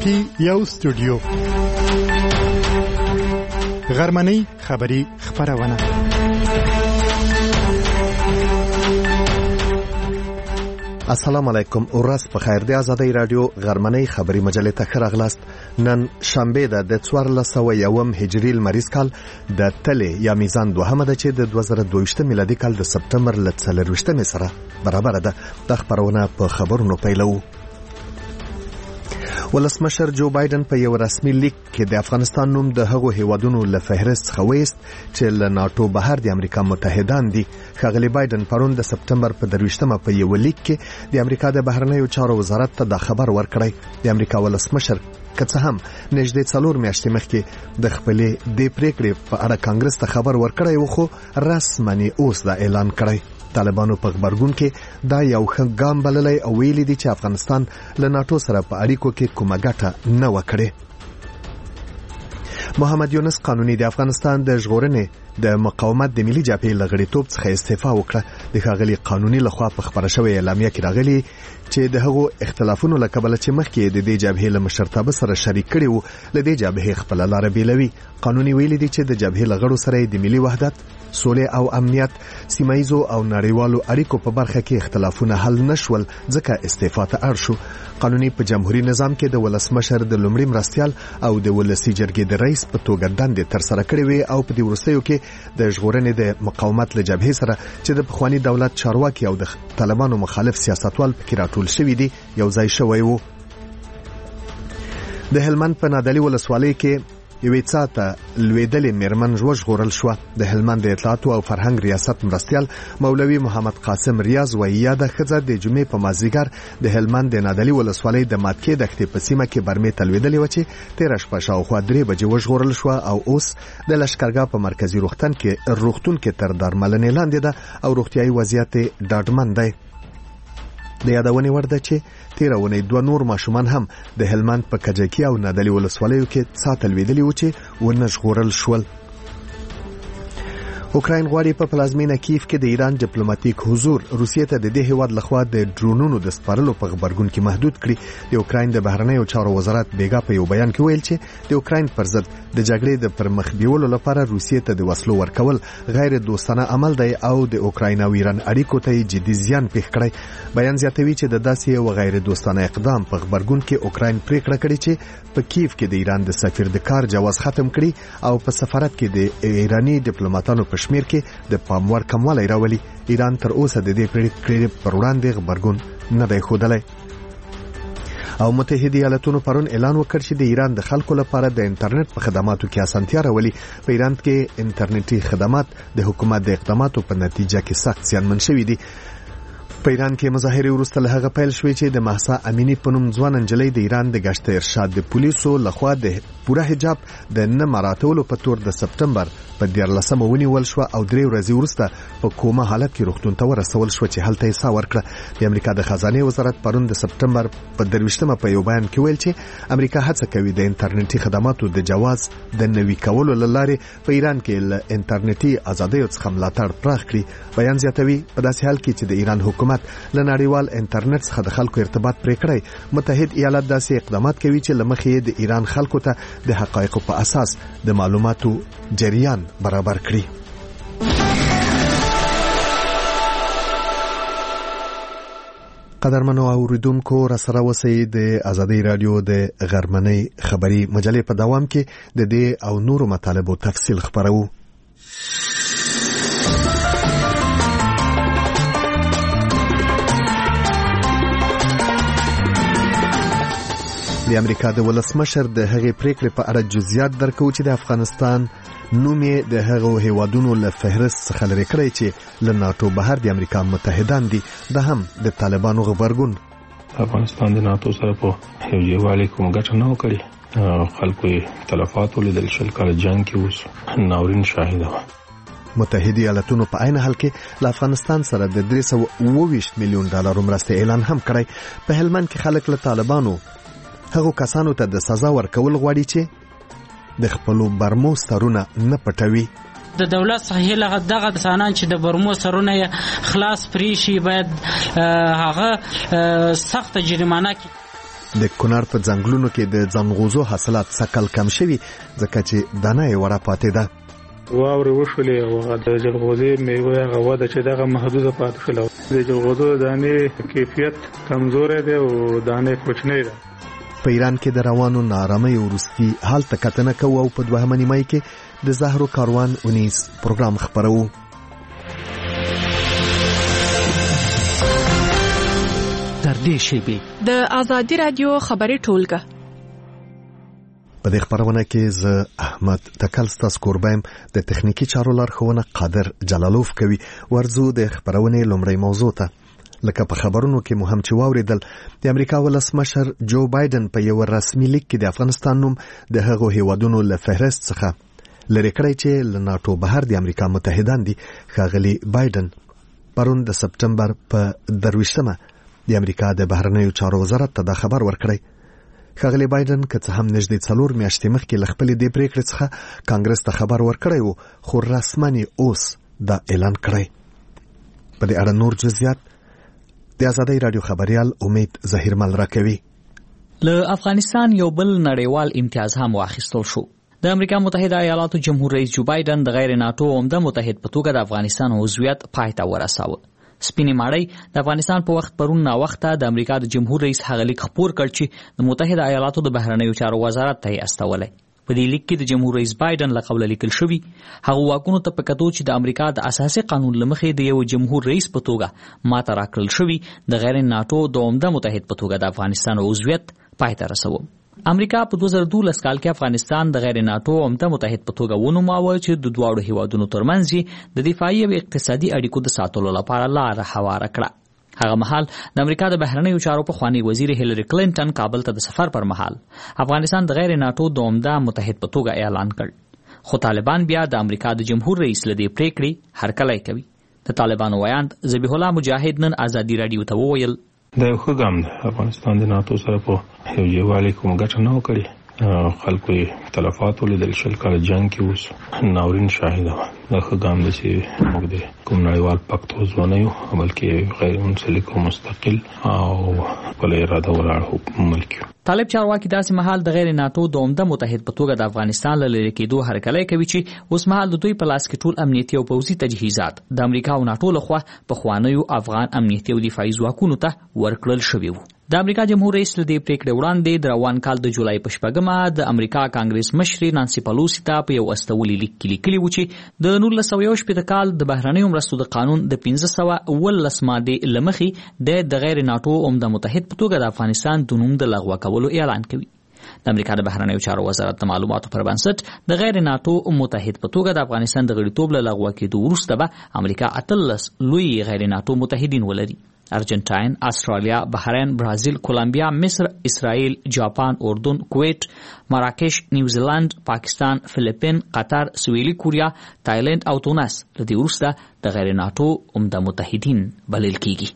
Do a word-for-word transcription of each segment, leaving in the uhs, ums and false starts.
کې یو استودیو غرمنۍ خبری خبرونه. السلام علیکم. ورځ په خیر. د آزادۍ رادیو غرمنۍ خبری مجلې ته ښه راغلاست. نن شنبه ده د څوارلس سوه یوم هجري لمریز کال د تلې یا میزان دوهمه ده چې د دوه زره دوه ویشت میلادي کال د سپتمبر له څلرویشتمې سره برابر ده. د خبرونه په خبرونو پیلو. ولسمشر جو بایدن په یو رسمي لیک کې د افغانستان نوم د هغو هیوادونو له فهرست څخه وایست چې له ناتو بهر د امریکا متحدان دي. ښاغلی بایدن پرون د سپتمبر په درویشتمه په یو لیک کې د امریکا د بهرنیو چارو وزارت ته دا خبر ورکړی. د امریکا ولسمشر که څه هم نږدې څلور میاشتې مخکې د خپلې دې پریکړې په اړه کانګرس ته خبر ورکړی و، خو رسماً اوس دا اعلان کړی. طالبانو په خبرګون کې دا یو ښه ګام بللی او ویلي دي چې افغانستان له ناتو سره په اړیکو کې کومه ګټه نه وکړي. محمد یونس قانوني د افغانستان د ژغورنې د مقاومت د ملي جبهې له غړیتوب څخه استعفا وکړه. د ښاغلي قانوني لخوا په خبره شوې اعلامیه کې راغلي چې د هغو اختلافونو له کبله چې مخکې د دې جبهې له مشرتابه سره شریک کړي وو، له دې جبهې خپله لاره بیلوي. قانوني ویلي دي چې د جبهې له غړو سره د ملي وحدت، سولې او امنیت، سیمایزو او نړیوالو اړیکو په برخه کې اختلافونه حل نشول، ځکه استعفا ته اړ شو. قانوني په جمهوریت نظام کې د ولسمشر د لومړي مرستیال او د ولسي جرګې د رئیس په توګه دندې ترسره کړې وې او په دې وروستیو کې د ژغورنې د مقاومت له جبهې سره چې د پخواني دولت چارواکي او د طالبانو مخالف سیاستوال پکې راټول شوي دي یو ځای شوی وو. د هلمند په نادعلي ولسوالۍ کې یوې څاته لوېدلې میرمن وژغورل شوه. د هلمند د اطلاعاتو او فرهنګ ریاست مرستیال مولوي محمد قاسم ریاض وایي یاده ښځه د جمعې په مازدیګر د هلمند د نادعلي ولسوالۍ د ماتکې دښتې په سیمه کې برمې ته لوېدلې وه چې تېره شپه شاوخوا درې بجې وژغورل شوه او اوس د لښکرګاه په مرکزي روغتون کې روغتون کې تر درملنې لاندې ده او روغتیایي وضعیت یې ډاډمن دی. د یادونې وړ ده چې تېره اونۍ دوه نور ماشومان هم د هلمند په کجکي او نادعلي ولسوالیو کې څاته لوېدلي وو چې ونه ژغورل شول. اوکراین غواړي په پلازمینه کیف کې د ایران ډیپلوماټیک حضور روسیې ته د دې هیواد لخوا د ډرونونو د سپارلو په خبرګون کې محدود کړي. د اوکراین د بهرنیو چارو وزارت بیګا په یو بیان کې ویل چې د اوکراین پر ضد د جګړې د پرمخ بیولو لپاره روسیې ته د وسلو ورکول غیر دوستانه عمل دی او د اوکراین او ایران اړیکو ته جدي زیان پېښ کړی. بیان زیاتوي چې د داسې یو غیر دوستانه اقدام په خبرګون کې اوکراین پریکړه کړې چې په کیف کې د ایران د سفیر د کار جواز ختم کړي او په سفارت کې د ایرانی ډیپلوماټانو په شمیر کې د پام وړ کموالی راولي. ایران تر اوسه د دې پریکړې پر وړاندې غبرګون نه دی ښودلی. او متحده ایالاتونو پرون اعلان وکړ چې د ایران د خلکو لپاره د انټرنیټ په خدماتو کې اسانتیا راولي. په ایران کې انټرنیټي خدمات د حکومت د اقداماتو په نتیجه کې سخت زیانمن شوي دي. په ایران کې مظاهرې وروسته له هغه پیل شوې چې د مهسا امینی په نوم ځوان نجلۍ د ایران د ګشت ارشاد د پولیسو لخوا د پوره حجاب د نه مراعاتولو په تور د سپتمبر په دیارلسمه ونیول شوه او درې ورځې وروسته په کومه حالت کې روغتون ته ورسول شوه چې هلته یې ساه ورکړه. د امریکا د خزانې وزارت پرون د سپتمبر په درویشتمه په یو بیان کې ویل چې امریکا هڅه کوي د انټرنیټي خدماتو د جواز د نوي کولو له لارې په ایران کې له انټرنیټي ازادیو څخه ملاتړ پراخ کړي. بیان زیاتوي په داسې حال کې چې د ایران حکومت له نړیوال انټرنیټ څخه د خلکو ارتباط پرې کړی، متحد ایالات داسې اقدامات کوي چې له مخې د ایران خلکو ته د حقایقو په اساس د معلوماتو جریان برابر کړي. قدرمنو اوریدونکو را سره اوسئ. د آزادۍ رادیو د غرمنۍ خبری مجلې په دوام کې د دې او نورو مطالبو تفصیل خبرو. د امریکا د ولسمشر د هغې پریکړې په اړه جزئیات درکو چې د افغانستان نوم یې د هغو هیوادونو له فهرست څخه لرې کړی چې له ناتو بهر د امریکا متحدان دي. دا هم د طالبانو غبرګون. افغانستان د ناتو سره په یووالي کوم ګټه نه وکړي. خلکو یې تلفات ولیدل، شل کاله جنګ کې اوس ناورین شاهده وه. متحده ایالاتونو په عین حال کې له افغانستان سره د درې سوه اوه ویشت میلیون ډالرو مرستې اعلان هم کړی. په هلمند کې خلک له طالبانو هغو کسانو ته د سزا ورکول غواړي چې د خپلو برمو سترونه نه پټوي. د دولت څخه لغه دغه انسانان چې د برمو سرونه خلاص پریشي باید هغه سخت جریمانه کی. د کونړ په ځنګلونو کې د ځنغوزو حاصلات سکل کم شوي ځکه چې دانه یې وړه پاتې ده. واورې وشولې او د جلغوزې میوه هغه وده چې دغه محدوده پاتې شوله. د جلغوزو دانې کیفیت کمزوری دی او دانې کوچنۍ ده. په ایران کې د روانو نارامۍ وروستي حال ته کتنه کوو او په دوهمه نیمایي کې د زهرو کاروان اونیز پروګرام خپروو. تر دې شیبې د آزادي رادیو خبري ټولګه. په دې خبرونه کې ز احمد تکل ستاسو کوربایم د تخنیکی چارو لارښوونه قادر جلالوف کوي. ورزو د خبرونه لومړی موضوع ته. لکه په خبرونو کې مهم چې واوریدل، د امریکا ولسمشر جو بایدن په یو رسمي لیک کې د افغانستان نوم د هغو هیوادونو له فهرست څخه لري کړی چې له ناتو بهر د امریکا متحدان دي. ښاغلي بایدن پرون د سپټمبر په درویشتمه د امریکا د بهرنیو چارو وزارت ته دا خبر ورکړی. ښاغلي بایدن که څه هم نږدې څلور میاشتې مخکې له خپلې دې پریکړې څخه کانګرس ته خبر ورکړی و، خو رسماً اوس دا اعلان کړی. په دې اړه نور جزئیات د آزادۍ رادیو خبريال امید ظهیرمل راکوي. له افغانستان یو بل نړیوال امتیاز هم واخیستل شو. د امریکا متحده ایالاتو جمهور رئیس جو بایدن د غیر ناتو عمده متحد په توګه د افغانستان عضویت پای ته ورساوه. سپینې ماړی د افغانستان په وخت پرون نا وخته د امریکا د جمهور رئیس هغه لیک خپور کړ چې د متحده ایالاتو د بهرنیو چارو وزارت ته یې استولی. په دې لیک کې د جمهور رئیس بایدن له قوله لیکل شوی هغه واکونو ته په کتو چې د امریکا د اساسي قانون لمخې د یو جمهور رئیس په توګه ماته راکړل شوی د غیر ناتو د عمده متحد په توګه د افغانستان عضویت پای ته رسوه. امریکا په دوه زره دولس کال کې افغانستان د غیر ناتو عمده متحد په توګه ونوماوه چې د دواړو هیوادونو ترمنځ د دفاعي او اقتصادي اړیکو د ساتلو لپاره لار هواره کړه. هغه مهال د امریکا د بهرنیو چارو پخوانی وزیر هیلری کلینټن کابل ته د سفر پر مهال افغانستان د غیر ناتو د عمده متحد په توګه اعلان کړ. خو طالبان بیا د امریکا د جمهور رئیس له دې پریکړې هرکلی کوي. د طالبانو ویاند ذبیح الله مجاهد نن آزادي رادیو ته وویل دا یو ښه ګام دی. افغانستان د ناتو سره په یو یووالي کوم ګټه نه وکړي. خلکو یې تلفات ولیدل، شل کاله جنګ کې اوس ناورین شاهده وه. دا ښه ګام دی چې موږ د کوم نړیوال پکت عضو نه یو، بلکې غیر منسلک او مستقل او خپله اراده ولاړ ملک یو. طالب چارواکي داسې مهال د غیر ناتو د عمده متحد په توګه د افغانستان له لرې کېدو هرکلی کوي چې اوس مهال د دوی په لاس کې ټول امنیتي او پوځي تجهیزات د امریکا او ناتو لخوا پخوانیو افغان امنیتي او دفاعي ځواکونو ته ورکړل شوي وو. د امریکا جمهور رئیس له دې پریکړې وړاندې د روان کال د جولای په شپږمه د امریکا کانګرس مشرې نانسي پلوسی ته په یو استولي لیک کې لیکلي و چې د نولس سوه یو شپېته کال د بهرنیو مرستو د قانون د پنځه سوه اوولس مادې له مخې د د غیر ناتو عمده متحد په توګه د افغانستان د نوم د لغوه کولو اعلان کوي. د امریکا د بهرنیو چارو وزارت د معلوماتو پر بنسټ د غیر ناتو متحد په توګه د افغانستان د غړیتوب له لغوه کېدو وروسته به امریکا اتلس لوی غیر ناتو متحدین ولري: ارجنټاین، استرالیا، بحرین، برازیل، کولمبیا، مصر، اسرائیل، جاپان، اردن، کویت، مراکش، نیوزیلند، پاکستان، فلیپین، قطر، سویلي کوریا، تایلند او تونس له دې وروسته د غیر ناتو عمده متحدین بلل کیږي.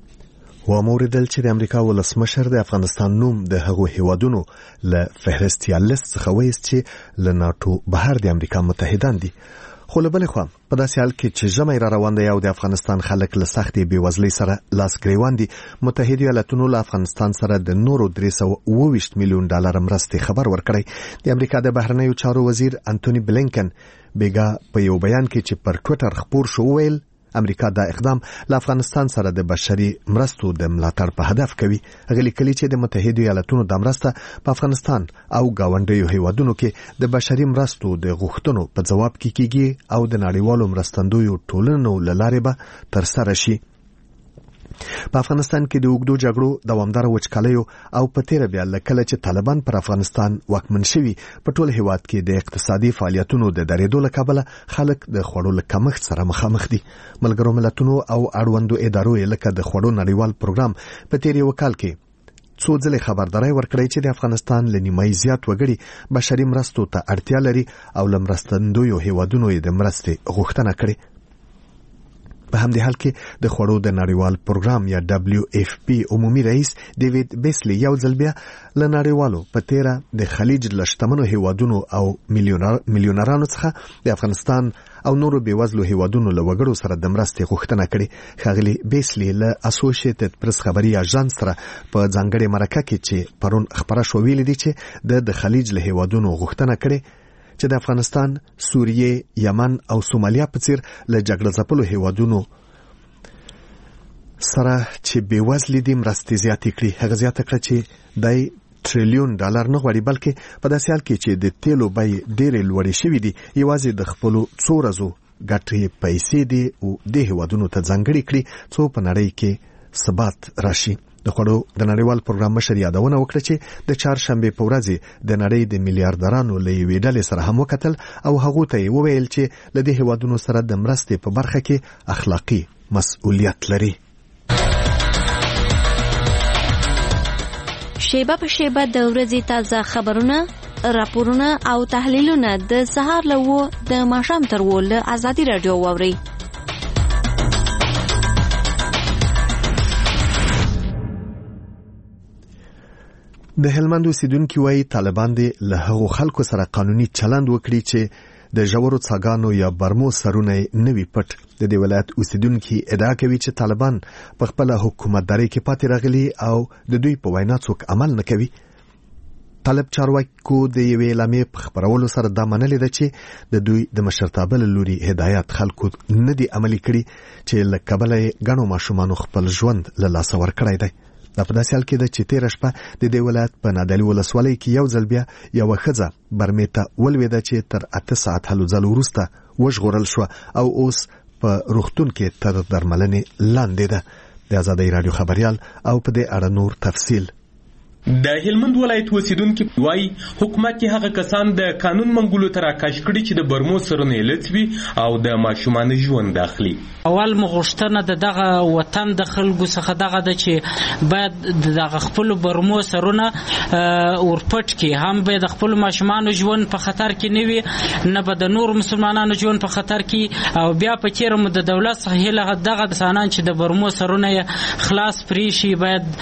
و موردل چې د امریکا ولسمشر د افغانستان نوم د هغو هیوادونو له فهرست یا لیست څخه وایست چې له ناتو بهر د امریکا متحدان دي. خو له بلې خوا په داسې حال کې چې ژمی را روان دی او د افغانستان خلک له سختې بېوزلۍ سره لاس ګریوان دي، متحدو ایالتونو له افغانستان سره د نورو درې سوه اوه ویشت میلیون ډالر مرستې خبر ورکړی. د امریکا د بهرنیو چارو وزیر انتوني بلینکن بیګا په یو بیان کې چې پر ټویټر خپور شو ویل امریکا دا اقدام له افغانستان سره د بشري مرستو د ملاتړ په هدف کوي. هغه لیکلي چې د متحدو ایالتونو د مرسته په افغانستان او ګاونډیو هیوادونو کې د بشري مرستو د غوښتنو په ځواب کې کیږي او د نړیوالو مرستندویو ټولنو له لارې به ترسره شي. په افغانستان کې د اوږدو جګړو دوامداره وچکالیو او په تیره بیا له کله چې طالبان پر افغانستان واکمن شوي په ټول هیواد کې د اقتصادي فعالیتونو د درېدو له کبله خلک د خوړو له کمښت سره مخامخ دي. ملګرو ملتونو او اړوندو ادارو لکه د خوړو نړیوال پروګرام په تیر یو کال کې څو ځلې خبرداري ورکړې چې د افغانستان له نیمایي زیات وګړي بشري مرستو ته اړتیا لري او له مرستندویو هیوادونو د مرستې غوښتنه کړې. په همدې حال کې د خوړو د نړیوال پروګرام یا دبليو اف پی عمومي رئیس ډیوډ بیسلی یو ځل بیا له نړیوالو په تیره د خلیج له شتمنو هیوادونو او میلیونرانو څخه د افغانستان او نورو بیوزلو هیوادونو له وګړو سره د مرستې غوښتنه کړې. ښاغلي بیسلی له اسوسییټډ پریس خبري اژانس سره په ځانګړې مرکه کې چې پرون خبره شو ویلي دي چې د د خلیج له هیوادونو غوښتنه کړې چې د افغانستان، سوریه، یمن او سومالیا په څیر له جګړه ځپلو هیوادونو سره چې بیوزلي دي مرستې زیاتې کړي. هغه زیاته کړه چې دای ټریلیون ډالر نه غواړي بلکې په داسې حال کې چې د تیلو بیې ډېرې لوړې شوې دي یوازې د خپلو څو ورځو ګټې پیسې دي او د هیوادونو ته ځانګړې کړي څو په نړۍ کې ثبات راشي. د خوړو د نړیوال پروګرام مشر یادونه وکړه چې د چهارشنبه په ورځ د نړۍ د میلیارډرانو له یوې ډلې سره هم وکتل او هغه ته وویل چې له دې هیوادونو سره د مرستې په برخه کې اخلاقی مسؤلیت لري. شیبه په شیبه د ورځې تازه خبرونه، راپورونه او تحلیلونه د سهار له و د ماښام تر و له ازادي رادیو واوري. د هلمند اوسیدونکو وايي طالبان دي له هغو خلکو سره قانوني چلند وکړي چې د ژورو څاګانو یا برمو سرونه نوي پټ. د دې ولایت اوسیدونکو ادعا کوي چې طالبان په خپل حکومتداري کې پاتې راغلي او د دوی په وینا څوک عمل نه کوي. طالب چارواکو د یوې اعلامیې په خبرولو سره دا منلې ده چې د دوی د مشرتابه له لوري هدایت خلکو نه دي عملي کړي چې له کبله غنو ماشومان خپل ژوند له لاسه ورکړی دی. دا په داسې حال کې ده چې تېره شپه د دې ولایت په نادعلي ولسوالۍ کې یو ځل بیا یوه ښځه برمې ته ولوېده چې تر اته ساعت هلو ځلو وروسته وژغورل شوه او اوس په روغتون کې تر درملنې لاندې ده. د ازادۍ راډیو خبریال او په دې اړه نور تفصیل. د هلمند ولایت اوسیدونکو وايي حکومت کې هغه کسان د قانون منګولو ته راکاش کړي چې د برمو سرونه یې لڅوي او د ماشومان ژوند داخلي. اول مغشتنه د دغه وطن د خلکو څخه دغه د چې باید دغه خپل برمو سرونه ورپټ کې هم به د خپل ماشومان ژوند په خطر کې نه وي نه به د نور مسلمانانو ژوند په خطر کې او بیا په چیرې مو د دولت څخه له دغه انسانان چې د برمو سرونه خلاص پرې شي باید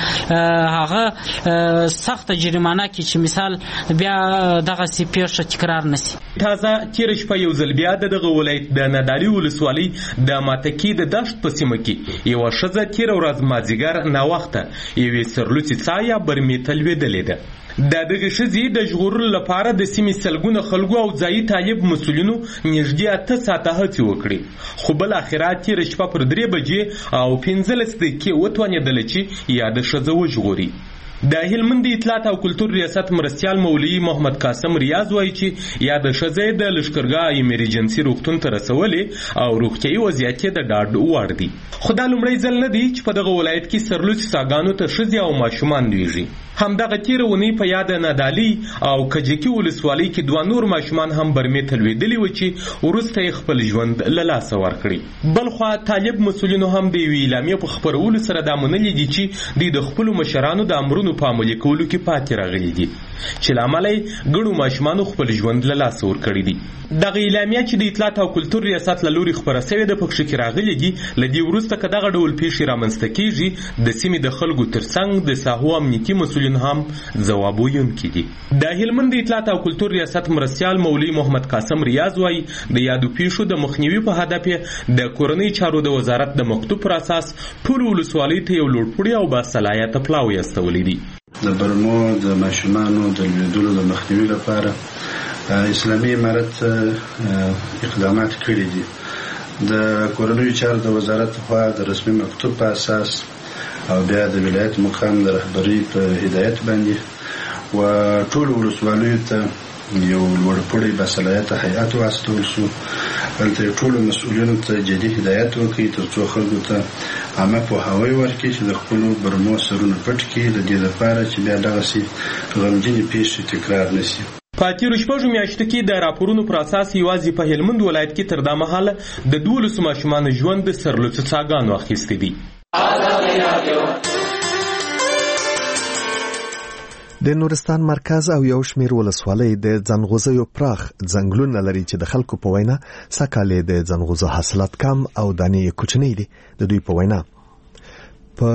هغه سخت جریمانه کې چې مثال بیا دغه سی پیښه تکرار نشي. تازه تیر شپه یو ځل بیا دغه ولایت د نادعلي ولسوالۍ د ماتکی د دشت په سیمه کې یو ښځه تیر ورځ مازیګر ناوخته یوې سرلوڅي څاه یا برمې ته لوېدلې ده. د دغه ښځې د ژغورلو لپاره د سیمې سلګونه خلکو او ځایي طالب مسؤلینو نږدې اته ساعته هڅې وکړې خو بالاخره تیر شپه پر درې بجې او پنځلس دقیقې وتوانېدله چې یاده ښځه وژغوري. د هلمند اطلاعات او کلتور ریاست مرستیال مولوي محمد قاسم ریاض وایي چې یا د ښځې د لښکرګاه ایمرجنسي روغتون ته رسولې او روغتیایي وضعیت یې د ډاډ وړ دی. خو دا لومړی ځل نه دی چې په دغه ولایت کې سرلوڅي څاګانو ته ښځې او ماشومان لویږي. همدغه تیره اونۍ په یاد نادعلي او کجکي ولسوالۍ کې دوه نور ماشومان هم برمې ته لوېدلي وو چې وروسته یې خپل ژوند له لاسه ورکړي. بل خوا طالب مسؤلینو هم د یوې اعلامیې په خپرولو سره دا منلي دي چې دوی د خپلو مشرانو د امرونو په عملي کولو کې پاتې راغلي دي چې له امله یې ګڼو ماشومانو خپل ژوند له لاسه ورکړی دي. دغه اعلامیه چې د اطلاعات او کلتور ریاست له لوري خپره سوې ده پکښې کې راغلي دي له دې وروسته که دغه ډول پیښې رامنځته کېږي د سیمې د خلکو ترڅنګ د ساحو امنیتي مسؤلین هم ځواب ویونکي دي. د هلمند اطلاعات او کلتور ریاست مرستیال مولوي محمد قاسم ریاض وایي د یادو پیښو د مخنیوي په هدف یې د کورنۍ چارو د وزارت د مکتوب پر اساس ټولو ولسوالیو ته یو لوړپوړي او باصلاحیته پلاوی استولی دي. د برمو د ماشومانو د لوېدلو د مخنیوي لپاره اسلامي امارت اقدامات کړي دي. د کورنیو چارو د وزارت خوا د رسمي مکتوب په اساس او بیا د ولایت مقام د رهبرۍ په هدایت باندې و ټول ولسوالیو ته یو لوړپوړی باصلاحیته هیئت واستول شو. هلته ټولو مسؤلینو ته جدي هدایت وکړي تر څو خلکو ته عامه پوهاوی ورکړي چې د خپلو برمو سرونه پټ کړي د دې لپاره چې بیا دغسې غمجنې پیښې تکرار نه شي. په تیرو شپږو میاشتو کې د راپورونو پر اساس یوازې په هلمند ولایت کې تر دا مهاله د دولسو ماشومانو ژوند د سرلوڅو څاګانو اخیستی دي. د نورستان مرکز او یو شمېر ولسوالۍ د ځنغوزیو پراخ ځنګلونه لري چې د خلکو په وینا سکه‌لې د ځنغوزو حاصلات کم او دانې کوچنۍ دي. د دوی په وینا په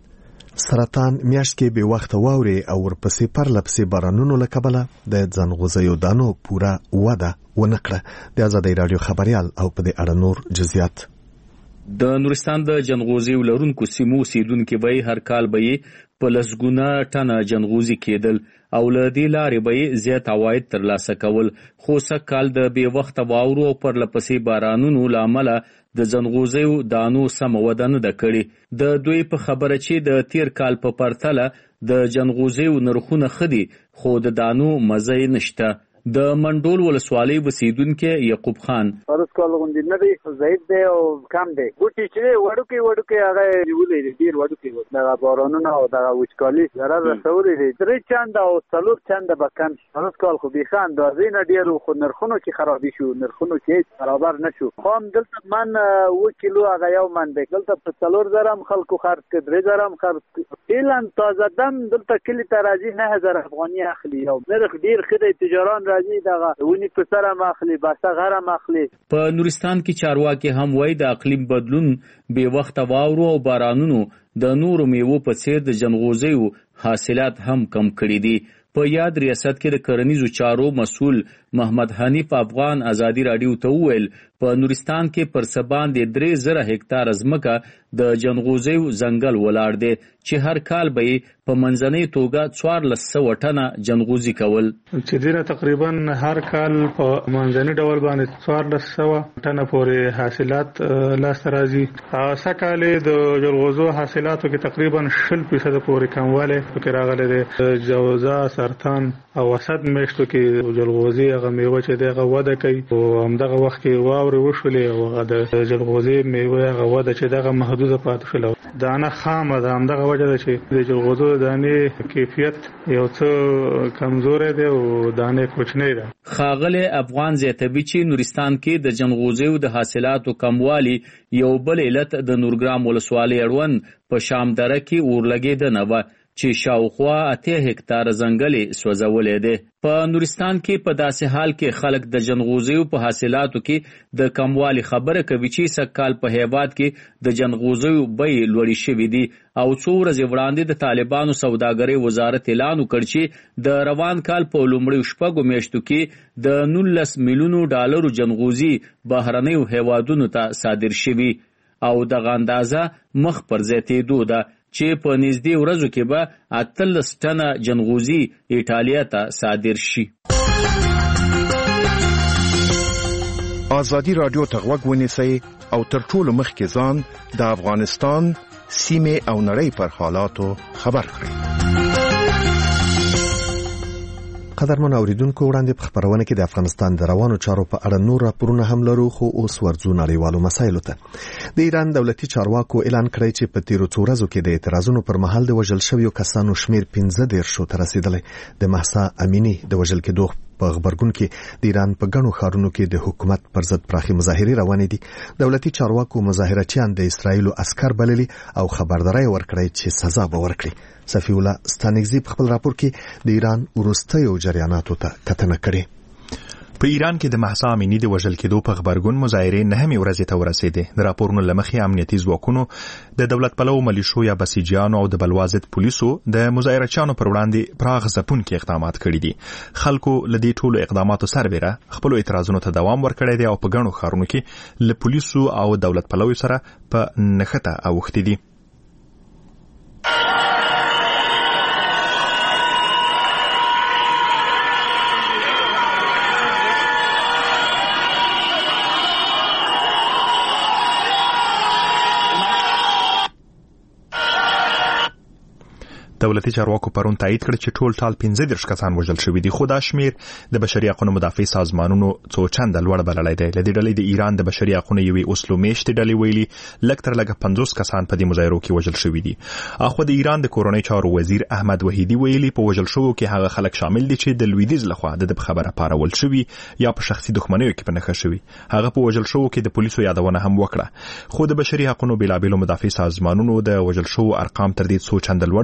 سرطان میاشت کې به وخت واوري او ورپسې پرلپسې بارانونو له کبله د ځنغوزیو دانو پوره وده ونکړه. د آزادۍ رادیو خبريال او په دې اړه نور جزئیات. د نورستان د جنغوزیو لرونکو سیمو اوسیدونکي به هر کال به په لسګونه ټنه جنغوزي کېدل او له دې لارې به زیات عواید ترلاسه کول، خو سږ کال د بې وخته واورو او پرلپسې بارانونو له امله د جنغوزیو دانو سم وده نه ده کړې. د دوی په خبره چې د تیر کال په پرتله د جنغوزیو نرخونه ښه دي، خو د دانو مزه یې نشته. د منډول ولسوالۍ اوسیدونکی یعقوب خان: پرس کال غونډې نه دی، ضعیف دی او کم دی. ګوټي چې وړوکې وړوکې هغه نیولې دي، ډېر وړوکې وو. دغه بارانونه او دغه وچکالي ضرر رسولی دی. درې چنده او څلور چنده به کم شي. پرس کال خو بیخي اندازې نه ډېر وو، خو نرخونو کې خرابي شو، نرخونو کې هېڅ برابر نه شو. خو هم دلته من اوه کیلو هغه یو من دی، دلته په څلور زره هم خلکو خرڅ کړ، درې زره هم خرڅ کړ. فعلا تازه دم دلته کلي ته راځي نه هزار افغاني اخلي. یو نرخ ډېر ښه دی، تجاران راځي دغه ونی په سره ماخلي، باسه غره ماخلي. په نورستان کې چارواکي هم وایي د اقلیم بدلون، بې وخته واورو او بارانونو د نورو میوو په څیر د جنغوزیو حاصلات هم کم کړي دي. په یاد ریاست کې د کرنیزو چارو مسؤل محمد حنیف افغان آزادی رادیو ته وویل په نورستان کې پر سبان د درې زره هکتار ځمکه د جنغوزیو ځنګل ولاړ دی چې هر کال به په منځنۍ توګه څوارلس سوه ټنه جنغوزي کول، چې دینه تقریبا هر کال په منځنۍ ډول باندې څوارلس سوه ټنه پورې حاصلات لاسته راځي. سږکال د جلغوزو حاصلاتو کې تقریبا شل فیصده پورې کموالی پکې راغلی دی. جوزا، سرطان او وسط میاشتو کې جلغوزي هغه میوه چې دی هغه وده کوي او همدغه وخت کې واورې وشولې او هغه د جلغوزي میوه هغه وده چې دغه محدوده پاتې شوله. دانه خامه ده، همدغه وجه ده چې د جلغوزو دانې کیفیت یو څه کمزوری دی او دانې کوچنۍ ده. ښاغلی افغان زیاتوي چې نورستان کې د جنغوزیو د حاصلاتو کموالی یو بل علت د نورګرام ولسوالۍ اړوند په شام دره کې اورلګېدنه وه چې شاوخوا اتیا هکتاره ځنګل یې سوځولی دی. په نورستان کې په داسې حال کې خلک د جنغوزیو په حاصلاتو کې د کموالي خبره کوي چې سږ کال په هیواد کې د جنغوزیو بیې لوړې شوې دي او څو ورځې وړاندې د طالبانو سوداګرۍ وزارت اعلان وکړ چې د روان کال په لومړیو شپږو میاشتو کې د نولس میلیونو ډالرو جنغوزي بهرنیو هیوادونو ته صادر شوي او دغه اندازه مخ پر زیاتېدو ده چې په نږدې ورځو کې به اتلس ټنه جنغوزي ایټالیا ته صادر شي. آزادی رادیو ته غوږ ونیسئ او تر ټولو مخکې ځان د افغانستان سیمې او نړۍ پر حالاتو خبر کړئ. قدرمن اوریدونکو، وړاندې په خبرونه کې د افغانستان د روانو چارو په اړه نور راپورونه هم لرو، خو اوس ورځو نړیوالو مسایلو ته. د ایران دولتي چارواکو اعلان کړی چې په تیرو څو ورځو کې د اعتراضونو پر مهال د وژل شویو کسانو شمیر پنځه دېرشو ته رسیدلی. د مهسا امینی د وژل کېدو په خبرګون کې د ایران په ګڼو ښارونو کې د حکومت پر ضد پراخي مظاهرې روانې دي. دولتي چارواکو مظاهرچیان د اسرایلو عسكر بللي او خبرداری ورکړی چې سزا به ورکړي. صفی الله ستانکزی په خپل راپور کې د ایران وروستیو جریاناتو ته کتنه کړې. په ایران کې د مهسا امینی د وژل کېدو په خبرګون مظاهرې نهمې ورځې ته ورسېدې. د راپورونو له مخې امنیتي ځواکونو د دولت پلو ملیشو یا بسیجیانو او د بلوا ضد پولیسو د مظاهرچیانو پر وړاندې پراخ ځپونکي اقدامات کړي دي. خلکو له دې ټولو اقداماتو سربېره خپلو اعتراضونو ته دوام ورکړی دی او په ګڼو ښارونو کې له پولیسو او دولت پلو سره په نښته اوښتي دي. دولتي چارواکو پرون تایید کړ چې ټول ټال پنځه دېرش کسان وژل شوي دي، خو دا شمیر د بشري حقوقو مدافع سازمانونو څو چنده لوړ بللی دی. له دې ډلې د ایران د بشري حقوقو یوې اوسلو میشتې ډلې ویلي لږ تر لږه پنځوس کسان په دې مظاهرو کې وژل شوي دي. اخوا د ایران د کورنۍ چارو وزیر احمد وحیدي ویلي په وژل شوو کې هغه خلک شامل دي چې د لویدیځ لخوا د خبره پارول شوي یا په شخصي دښمنیو کې په نښه شوي. هغه په وژل شوو کې د پولیسو یادونه هم وکړه، خو د بشري حقوقو بېلابېلو مدافع سازمانونو د وژل شوو ارقام تر دې څو چنده لوړ بللي او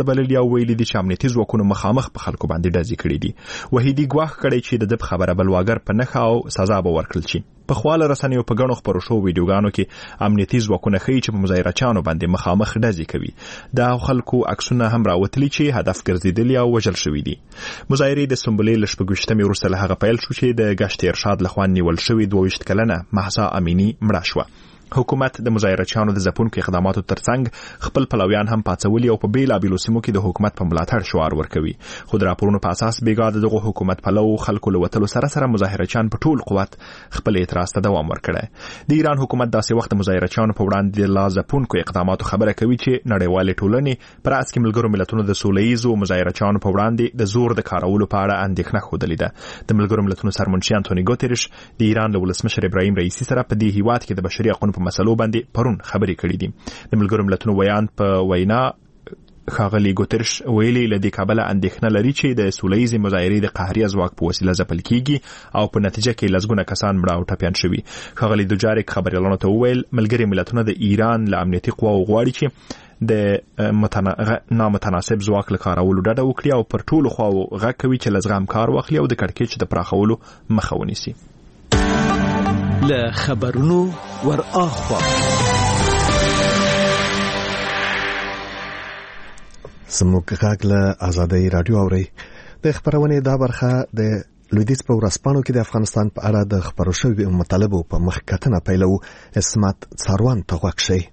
ویلي دي چې امنیتي ځواکونو مخامخ په خلکو باندې ډزې کړې دي. وحیدي ګواښ کړی چې د خبره بلواګر په نښه او سزا به ورکړل شي. په خواله رسنیو په غنو خبرو شو ویډیوګانو کې امنیتي ځواکونه ښیي چې په مظاهرچیانو باندې مخامخ ډزې کوي. دا خلکو عکسونه هم راوتلي چې هدف ګرځیدلي او وژل شوي دي. مظاهرې د سنبلې له شپږویشتمې وروسته له هغه پیل شو چې د ګشت ارشاد لخوا نیول شوې دوه ویشت کلنه مهسا امینی مړه شوه. حکومت د مظاهرچیانو د ځپونکو اقداماتو ترڅنګ خپل پلویان هم پاڅولي او په بیلابیلو سیمو کې د حکومت په ملاتړ شعار ورکوي. خو د راپورونو په اساس بیګا دغه حکومت پلو خلکو له وتلو سره سره مظاهرچیان په ټول قوت خپل اعتراض ته دوام ورکړي. د ایران حکومت داسې وخت مظاهرچیانو په وړاندې د لا ځپونکو اقداماتو خبره کوي چې نړیوالې ټولنې پر اساس کې ملګرو ملتونو د سولهییزو مظاهرچیانو په وړاندې د زور د کارولو په اړه اندېښنه ښودلې ده. د ملګرو ملتونو سرمنشي انټونی ګوتریش د ایران له ولسمشر ابراهیم رئیسي سره په دې هیواد کې د بشري حقوقو په مسلو باندې پرون خبرې کړې دي. د ملګرو ملتونو ویان په وینا ښاغلي ګوتریش ویلي له دې کابل اندېښنه لري چې د سولهییزې مظاهرې د قهري ځواک په وسیله ځپل کیږي او په نتیجه کې لسګونه کسان مړه او ټپیان شوي. ښاغلي دوجاریک خبریالانو ته وویل ملګري ملتونه د ایران له امنیتي قواو غواړي چې د متنا... نامتناسب ځواک له کارولو ډډه وکړي او پر ټولو خواو غږ کوي چې له زغم کار واخلي او د کړکېچ د پراخولو مخه ونیسي. له خبرونو ور اخوا زموږ غږ له آزادۍ رادیو اوري. د خبرونې دا برخه د لویدیځ په ورځپاڼو کې د افغانستان په اړه د خبرو شویو مطالبو په مخ کتنه پیلو. اسمت څاروان ته غوږ شئ.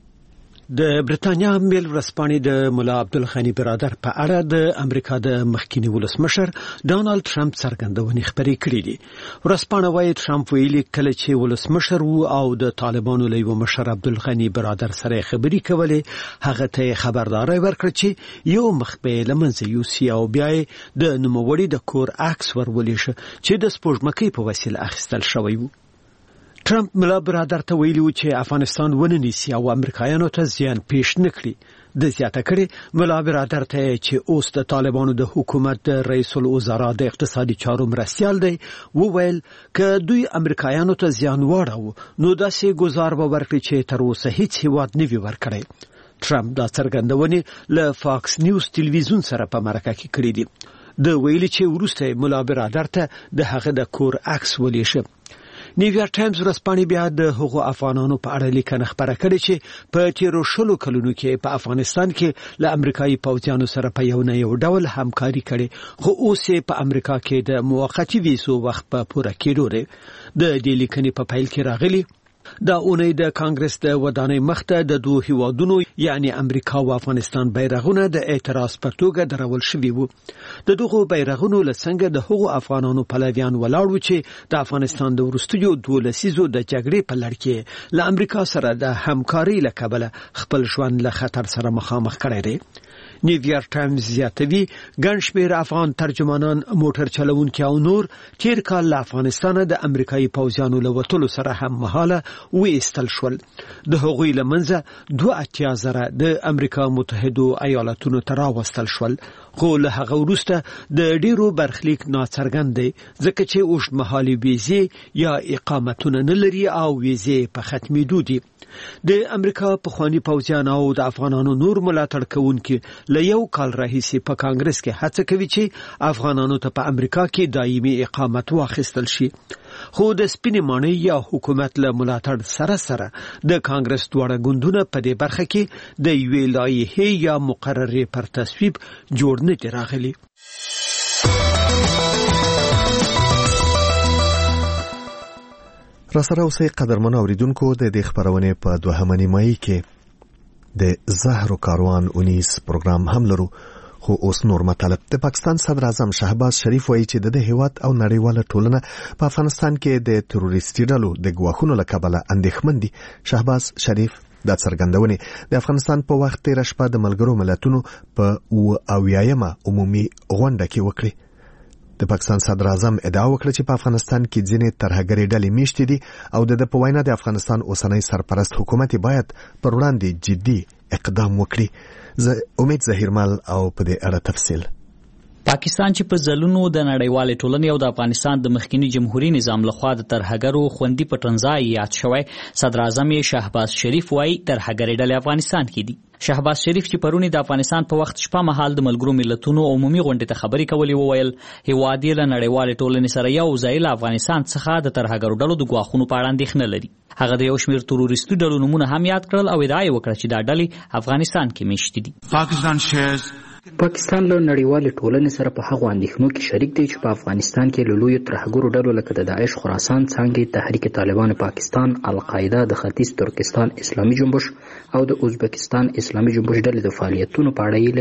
د برتانیا میل ورځپاڼې د مولا عبدالغني برادر په اړه د امریکا د مخکینی ولسمشر ډانلډ ټرمپ څرګندونې خبرې کړې دي. ورځپاڼه وايي ټرمپ ویلي کله چې ولسمشر وو او د طالبانو له یو مشر عبدالغني برادر سره خبرې کولې هغه ته خبرداري ورکړه چې یو مخبه لمنځه یوسي او بیا د نوموړي د کور عکس ورولې شو چې د سپوږمکۍ په وسیله اخیستل شوی وو. ټرمپ ملا برادر ته ویلي و چې افغانستان وننیسي او امریکایانو ته زیان پیښ نکړي. د زیاته کړي ملا برادر ته چې اوس د طالبانو د حکومت د رئیس الوزرا د اقتصادي چارو مرستیال دی وویل که دوی امریکایانو ته زیان واړو نو داسې گزار به ورکړي چې تر اوسه هیڅ هیواد نه وي ورکړی. ټرمپ دا څرګندونې له فاکس نیوز ټلویزیون سره په مرکه کې کړې دي. د ویلي چې وروسته ملا برادر ته د هغه د کور عکس ولې شه. نیویارک ټایمز ورځپاڼې بیا د هغو افغانانو په اړه لیکنه خبره کړې چې په تیرو شلو کلونو کې په افغانستان کې له امریکایي پوځیانو سره په یو نه یو ډول همکاري کړې خو اوس په امریکا کې د موقتی ویزو وخت په پوره کېدو دی. د دې لیکنې په پیل کې راغلي دا اونۍ د کانګرس د ودانۍ مخته د دوه هیوادونو یعنی امریکا او افغانستان بیرغونه د اعتراض په توګه درول شوي وو. د دغو بیرغونو لڅنګه د هغو افغانانو پلویان ولاړ و چې د افغانستان د ورستیو دوه لسیزو د جګړې په لړ کې له امریکا سره د همکاري لکبله خپل ژوند له خطر سره مخامخ کړی دی. نیویارک ټایمز زیاتوي ګڼ شمېر افغان ترجمانان موټر چلوونکي او نور تیر کال له افغانستانه د امریکایي پوځیانو له وتلو سره هم مهاله وایستل شول. د هغوی له منځه دوه اتیا زره د امریکا متحدو ایالاتونو ته راوستل شول خو له هغه وروسته د ډیرو برخلیک ناڅرګند دی ځکه چې اوږدمهالې ویزې یا اقامتونه نه لري او ویزې په ختمېدو دي. د امریکا پخوانی پوځیان او د افغانانو نور ملاتړ کوونکي له یو کال راهیسې په کانګرس کې هڅه کوي چې افغانانو ته په امریکا کې دایمي اقامت واخیستل شي. خو د سپینې ماڼۍ یا حکومت له ملاتړ سره سره د کانګرس دواړه ګوندونه په دې برخه کې د یوې لایحې یا مقررې پر تصویب جوړ نه دي راغلي. را سره اوسئ قدرمنو اوریدونکو د دې خبرونې په دوهمه نیمایي کې د زهر کاروان اونیس پروګرام هم لرو خو اوس نور مطلب. د پاکستان صدر اعظم شهباز شریف وایي چې د هیواد او نړیواله ټولنه په افغانستان کې د تروریستي ډلو د ګواښونو له کبله اندېښمن دي. شهباز شریف دا څرګندونې د افغانستان په وخت تېره شپه د ملګرو ملتونو په اوه اویایمه عمومي غونډه کې وکړې. د پاکستان صدر اعظم ادعا وکړه چې په افغانستان کې ځینې ترهګرې ډلې میشتې دي او د په وینا د افغانستان اوسنی سرپرست حکومت باید پر وړاندې جدي اقدام وکړي. زه امید ظهیرمل او په دې اړه تفصیل. پاکستان چې په ځلونو د نړیوالې ټولنې او د افغانستان د مخکنی جمهوریت نظام لخوا د ترهګرو خوندي پټنځای یاد شوی، صدر اعظم شهباز شریف وایي ترهګرې ډلې افغانستان کې دي. شهباز شریف چې پرونی د افغانستان په وخت شپه مهال د ملګرو ملتونو عمومي غونډې ته خبرې کولې وویل هیواد یې له نړیوالې ټولنې سره یو ځای له افغانستان څخه د ترهګرو ډلو د ګواښونو په اړه اندېښنه لري. هغه د یو شمېر تروریستي ډلو نومونه هم یاد کړل او ادعا یې وکړه چې دا ډلې افغانستان کې میشتې دي. پاکستان شیرز پاکستان له نړیوالې ټولنې سره په هغو اندېښنو کې شریک دی چې په افغانستان کې له لویو ترهګرو ډلو لکه د داعش خراسان څانګې، تحریک طالبان پاکستان، القاعده، د ختیځ ترکستان اسلامي جنبش او د ازبکستان اسلامي جنبش ډلې د فعالیتونو په اړه یې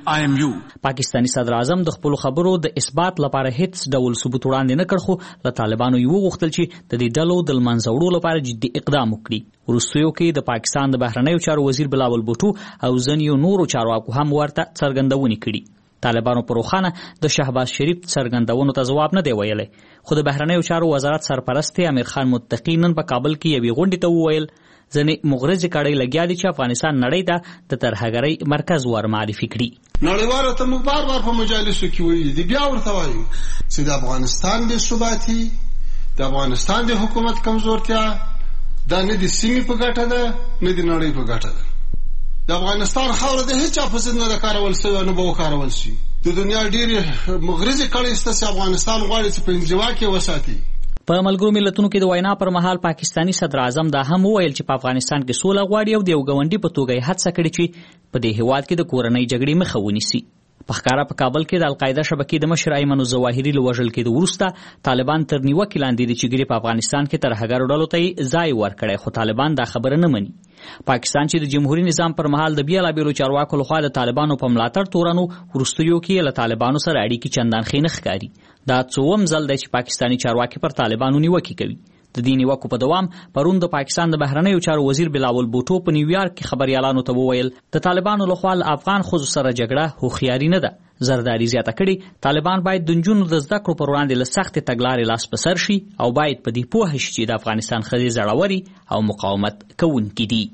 لري. پاکستاني صدر اعظم د خپلو خبرو د اثبات لپاره هیڅ ډول ثبوت وړاندې نه کړ، خو له طالبانو یې وغوښتل چې د دې ډلو د لمنځه وړو لپاره جدي اقدام وکړي. وروستیو کې د پاکستان د بهرنیو چارو وزیر بلاول بوټو او ځینو نورو چارواکو هم ورته څرګندونې کړي. طالبانو پر روخانه د شهباز شریف څرګندونو ته ځواب نه دی ویلی، خو د بهرنیو چارو وزارت سرپرست امیر خان متقی نن په کابل کې یوې غونډې ته وویل ځینې مغرضې کړۍ لګیا دي چې افغانستان نړۍ ته د ترهګرۍ مرکز ور معرفي کړي. نړیوالو ته موږ بار بار په مجالسو کې ویلي دي، بیا ورته وایو چې د افغانستان بې ثباتي، د افغانستان د حکومت کمزورتیا دا نه د سیمې په ګټه ده نه د نړۍ په ګټه ده. د افغانستان خاوره د هیچا په ضد نه ده کارول شوې، نه به وکارول شي. د دنیا ډېرې مغرضې کړۍ شته چې افغانستان غواړي چې په انزوا کې وساتي. په ملګرو ملتونو کې د وینا پر مهال پاکستاني صدر اعظم دا هم وویل چې په افغانستان کې سوله غواړي او د یو ګاونډي په توګه یې هڅه کړې چې په دې هېواد کې د کورنۍ جګړې مخه ونیسي. په ښکاره په کابل کې د القاعده شبکې د مشر ایمن الظواهري له وژل کېدو وروسته طالبان تر نیوکې لاندې دي چې ګیرې په افغانستان کې ترهګرو ډلو ته یې ځای ورکړی، خو طالبان دا خبره نه مني. پاکستان چې د جمهوریت نظام پر مهال د بېلابېلو چارواکو لخوا د طالبانو په ملاتړ تورنو، وروستیو کې له طالبانو سره اړیکې چندان ښې نه ښکاري. دا څووم ځل دی چې پاکستاني چارواکي پر طالبانو نیوکې کوي. د دې نیوکو په دوام پرون د پاکستان د بهرنیو چارو وزیر بلاول بوټو په نیویارک کې خبريالانو ته وویل د طالبانو لخوا له افغان ښځو سره جګړه هوښیاري نه ده. زرداری زیاته کړي طالبان باید د نجونو د زده کړو پر وړاندې له سختې تګلارې لاس په سر شي او باید په دې پوه شي چې د افغانستان ښځې زړورې او مقاومت کوونکي دي.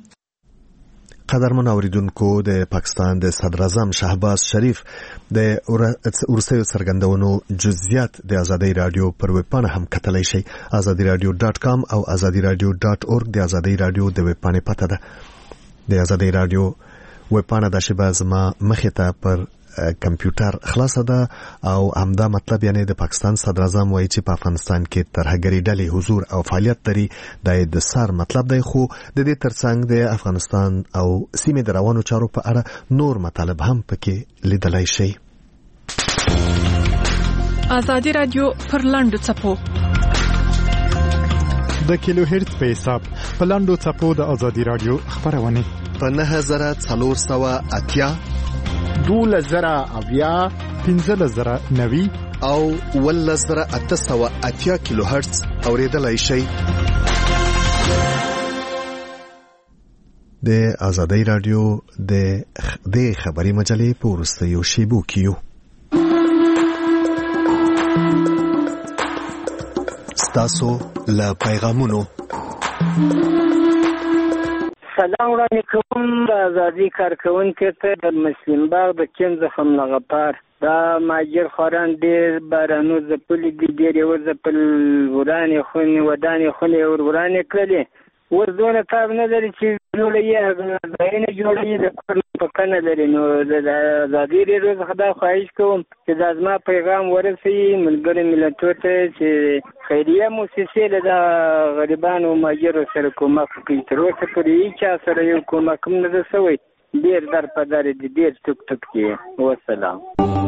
قدرمن اوریدونکو، د پاکستان د صدر اعظم شهباز شریف د ورسېو څرګندونو جزئیات د ازادي رادیو پر ویب پاڼه هم کتلی شي. ازادي رادیو ډاټ کام او ازادي رادیو ډاټ اورګ د ازادي رادیو د ویب پاڼې پته ده. د ازادي رادیو ویب پاڼه د شبا زما مخې ته پر کمپیوټر خلاصه ده او همدا مطلب یعنی د پاکستان صدر اعظم وایي چې په افغانستان کې ترهګري ډلې حضور او فعالیت لري. دا د سر مطلب دی، خو د دې ترڅنګ د افغانستان او سیمې د روانو چارو په اړه نور مطالب هم پکې لیدلای شي. ازادي رادیو پر لاندو چپو د کیلو هرتز په حساب په لاندو چپو د ازادي رادیو خبرونه په نه زره څلور سوه اتیا دوله زره اویا پنځه زره نوي او ول زره اته سوه اتیا کیلو هرتز اوریدلای شي. د ازادي رادیو د د خبري مجلې په ورستیو شیبو کیو ستاسو له پیغامونو. سلام وړاندې کوم د ازادي کارکونکو ته د مسلم باغ د چین زخم لغپار دا ماجر خوران ډېر بارانو ځپلي دي، ډېر یې وځپل، ورانې خونې ودانې خونې یې ورانې کړلې. اوس دونه تاب نه لري چې جوړوي ځایونه جوړوي د کور په کنه لري. نو د ازادي رادیو څخه دا خواهش کوم چې دا زما پیغام ورسوي ملګرو ملتونو ته چې خیریه موسسې له د غریبانو ماجرو سره کومک کوي. تر اوسه پورې هیچا سره یو کومک هم نه ده سوی. ډېر در په در دي، ډېر ټوک ټوک کې. وسلام.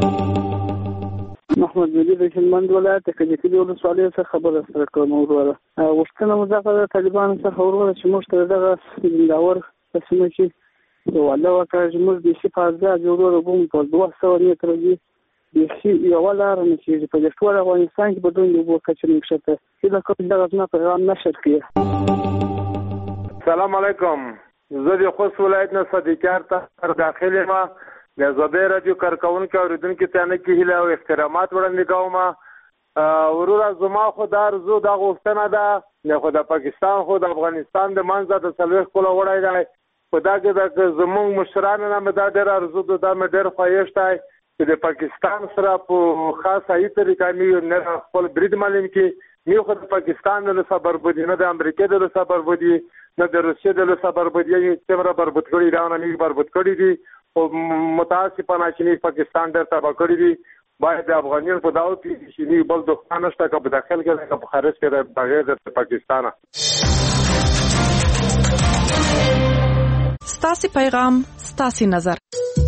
محمد مجید د هلمند ولایت د کجکي د ولسوالۍ څخه خبره سره کوم. وروره غوښتنه مو دغه د طالبانو څخه وروره چې موږ ته دغه زنداور په سیمه کې یو الله وکړه چې موږ د شي فازګاه وروره بوم په دوه سوه متره دي د شي یوه لاره نه کېږي په دې ټول افغانستان کې بدون د اوبو کچه نښته چې د دغه زما پیغام نشر کړي. سلام علیکم، زه د خوست ولایت نه صدیقیار ته داخل یم. د ازادي رادیو کارکونکو اوریدونکو ته نه کې هیله او احترامات وړاندې کوم. وروره زما خو دا ارزو دا غوښتنه ده خو د پاکستان خو د افغانستان د منځه د څلوېښت کاله وړی دی. په دا کې د زموږ مشرانو نه مې دا ډېر ارزو ده، دا مې ډېر ښایست دی چې د پاکستان سره په خاصه ای طریقه می نه خپل برید معلوم کې می خو د پاکستان له صبر بودی نه د امریکا د صبر بودی نه د روسیې د صبر بودی چې څومره بربط کړی دا نه بربط کړی دي او متاسفانه چې پاکستان ډېر تباہ کړی دي. باید د افغانانو په داو کې چې نه بل دښمن نشته که په داخل کې که په خارج کې بغیر د پاکستان. ستاسو پیغام ستاسو نظر.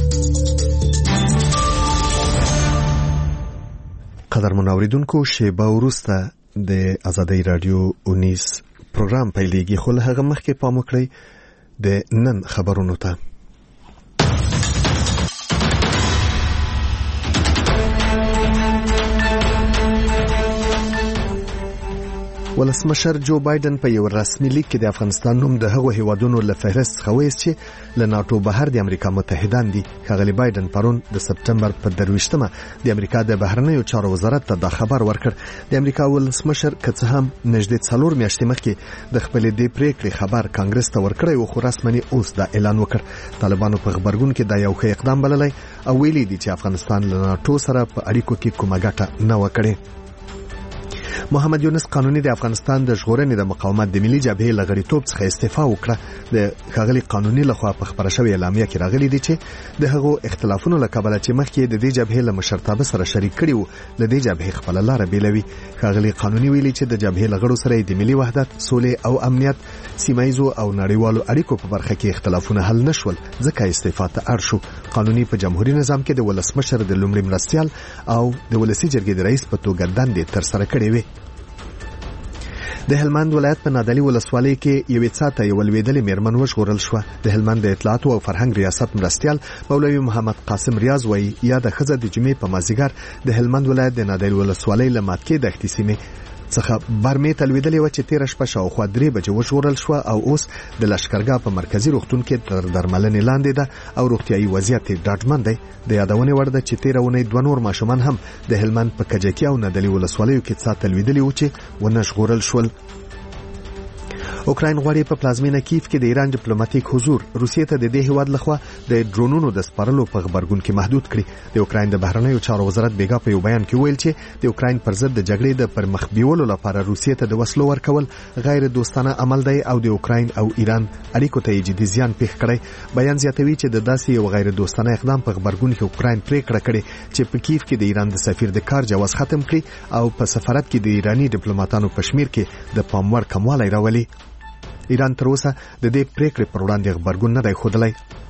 قدر منوریدونکو شیبه وروسته د آزادۍ رادیو اونیس پروګرام پیلېږي خو له هغه مخکې پام وکړئ د نن خبرونو ته. ولسمشر جو بایدن په یو رسمي لیک کې د افغانستان نوم د هغو هیوادونو له فهرست څخه وایست چې له ناتو بهر د امریکا متحدان دي. ښاغلي بایدن پرون د سپټمبر په درویشتمه د امریکا د بهرنیو چارو وزارت ته دا خبر ورکړ. د امریکا ولسمشر که څه هم نږدې څلور میاشتې مخکې د خپلې دې پریکړې خبر کانګرس ته ورکړی و خو رسمي اوس دا اعلان وکړ. طالبانو په خبرګون کې دا یو ښه اقدام بللی او ویلي دي چې افغانستان له ناتو سره په اړیکو کې کومه ګټه نه وه کړې. محمد یونس قانوني د افغانستان د ژغورنې د مقاومت د ملي جبهې له غړیتوب څخه استعفا وکړه. د ښاغلي قانوني لخوا په خبره شوې اعلامیه کې راغلي دي چې د هغو اختلافونو له کبله چې مخکې د دې جبهې له مشرتابه سره شریک کړي وو له دې جبهې خپله لاره بیلوي. ښاغلي قانوني ویلي چې د جبهې له غړو سره د ملي وحدت، سولې او امنیت، سیمایزو او نړیوالو اړیکو په برخه کې اختلافونه حل نشول ځکه استعفا ته اړ شو. قانوني په جمهوریت نظام کې د ولسمشر د لومړي مرستیال او د ولسي جرګې د رئیس په توګه دندې ترسره کړې وې. د هلمند ولایت په نادعلي ولسوالۍ کې یوې څاه ته یوه لوېدلې میرمن وژغورل شوه. د هلمند د اطلاعاتو او فرهنګ ریاست مرستیال مولوي محمد قاسم ریاض وایي یاده ښځه د جمعې په مازدیګر د هلمند ولایت د نادعلي ولسوالۍ له ماتکې دښتې سیمې څخه برمې ته لوېدلې وه چې تېره شپه شاوخوا درې بجې وژغورل شوه او اوس د لښکرګاه په مرکزي روغتون کې تر درملنې لاندې ده او روغتیایي وضعیت یې ډاډمن دی. د یادونې وړ ده چې تېره اونۍ دوه نور ماشومان هم د هلمند په کجکي او نادعلي ولسوالیو کې څاه ته لوېدلي وو چې ونه ژغورل شول. اوکراین غواړي په پلازمینه کیف کې د ایران ډیپلوماټیک حضور روسیې ته د دې هیواد لخوا د ډرونونو د سپارلو په خبرګون کې محدود کړي. د اوکراین د بهرنیو چارو وزارت بیګا په یو بیان کې ویل چې د اوکراین پر ضد د جګړې د پرمخ بیولو لپاره روسیې ته د وسلو ورکول غیر دوستانه عمل دی او د اوکراین او ایران اړیکو ته جدي زیان پیښ کړی. بیان زیاتوي چې د داسې یو غیر دوستانه اقدام په خبرګون کې اوکراین پریکړه کړې چې په کیف کې د ایران د سفیر د کار جواز ختم کړي او په سفارت کې د ایرانی ډیپلوماټانو په شمیر کې د پام وړ کموالی راولي. ایران تر اوسه د دې پریکړې پر وړاندې خبرګون نه دی ښودلی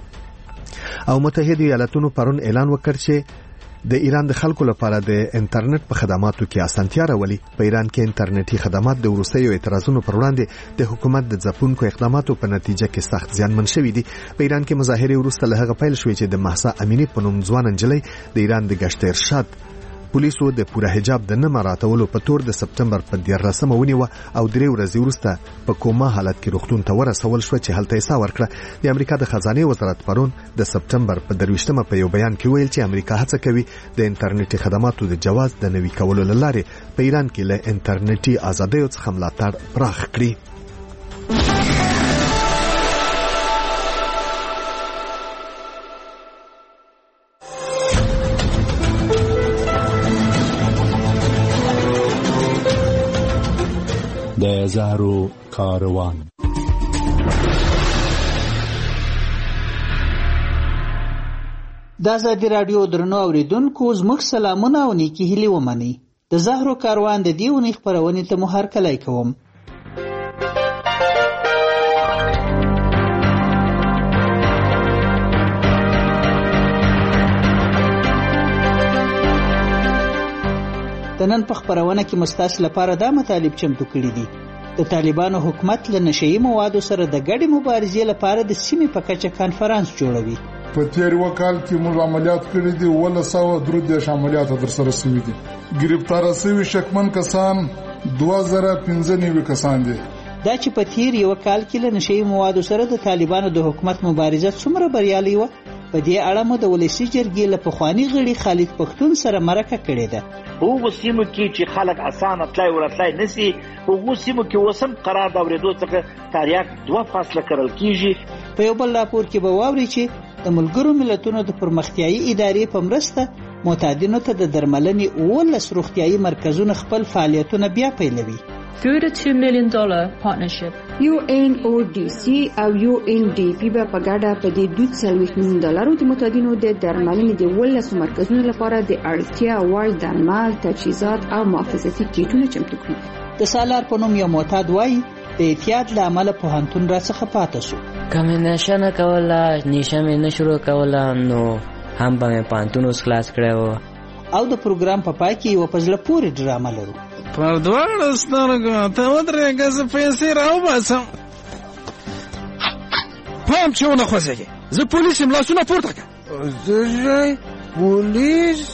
او متحده ایالاتونو پرون اعلان وکړ چې د ایران د خلکو لپاره د انټرنیټ په خدماتو کې اسانتیا راولي. په ایران کې انټرنیټي خدمات د وروستیو اعتراضونو پر وړاندې د حکومت د ځپونکو اقداماتو په نتیجه کې سخت زیانمن شوي دي. په ایران کې مظاهرې وروسته له هغه پیل شوې چې د مهسا امینی په نوم ځوان نجلۍ د ایران د ګشت ارشاد پولیسو د پوره حجاب د نه مراعاتولو په تور د سپټمبر په دیارلسمه ونیوه او درې ورځې وروسته په کوما حالت کې روغتون ته ورسول شوه چې هلته یې ساه ورکړه. د امریکا د خزانې وزارت پرون د سپټمبر په درویشتمه په یو بیان کې ویل چې امریکا هڅه کوي د انټرنیټي خدماتو د جواز د نوي کولو له لارې په ایران کې له انټرنیټي ازادیو څخه ملاتړ پراخ کړي. د زهرو کاروان د آزادۍ راډیو درنو اوریدونکو زموږ سلامونه او نیکی هیلې ومنئ. د زهرو کاروان د دې اونۍ خپرونې ته مو هرکلی کوم. د نن په خپرونه کې مستاسو لپاره دا مطالب چمتو کړي دي. د طالبانو حکومت له نشئی موادو سره د ګډې مبارزې لپاره د سیمې په کچه کانفرنس جوړوي. په تیر وکال کې موږ عملیات کړي دي ولس او درو دیش عملیات در سره شوي دي. گرفتار شوي شکمن کسان دوه زره پنځه نوي کسان دي. دا چې په تیر یو کال کې له نشئی موادو سره د طالبانو د حکومت مبارزه څومره بریالي و، په دې اړه مو د ولسی جرګې له پخوانی غړي خالد پښتون سره مرکه کړې ده. هغه سیمو کې چې خلک اسانه تلای ورتلای نسی، هغه سیمو کې وسم قرار د اوریدو څخه تاریخ دوه فاصله کړل کیږي. په یو بل راپور کې به واوري چې د ملګرو ملتونو د پرمختیایي ادارې په مرسته معتادینو ته د درملنې اوولس روغتیایي مرکزونه خپل فعالیتونه بیا پیلوي. Through the two million dollar partnership, یو این او ډي سي او یو این ډي پی به په ګډه په دې دوه څلوېښت میلیون ډالرو د معتادینو د درملنې د اوولسو مرکزونو لپاره د اړتیا وړ درمل، تجهیزات او محافظتي کیټونه چمتو کړي. د سالار په نوم یو معتاد وایي د اعتیاد له امله پوهنتون راڅخه پاتې شو. که مې نشه نه کوله، نشه مې نه شروع کوله، نو هم به مې پوهنتون اوس خلاص کړی و. او د پروګرام په پای کې یوه په زړه پورې ډرامه لرو. پر دواړو سترګو ته ودرېږه، زه پیسې راوباسم. پام چې ونه خوځېږې، زه پولیس یم، لاسونه پورته کړه. زه ژای پولیس؟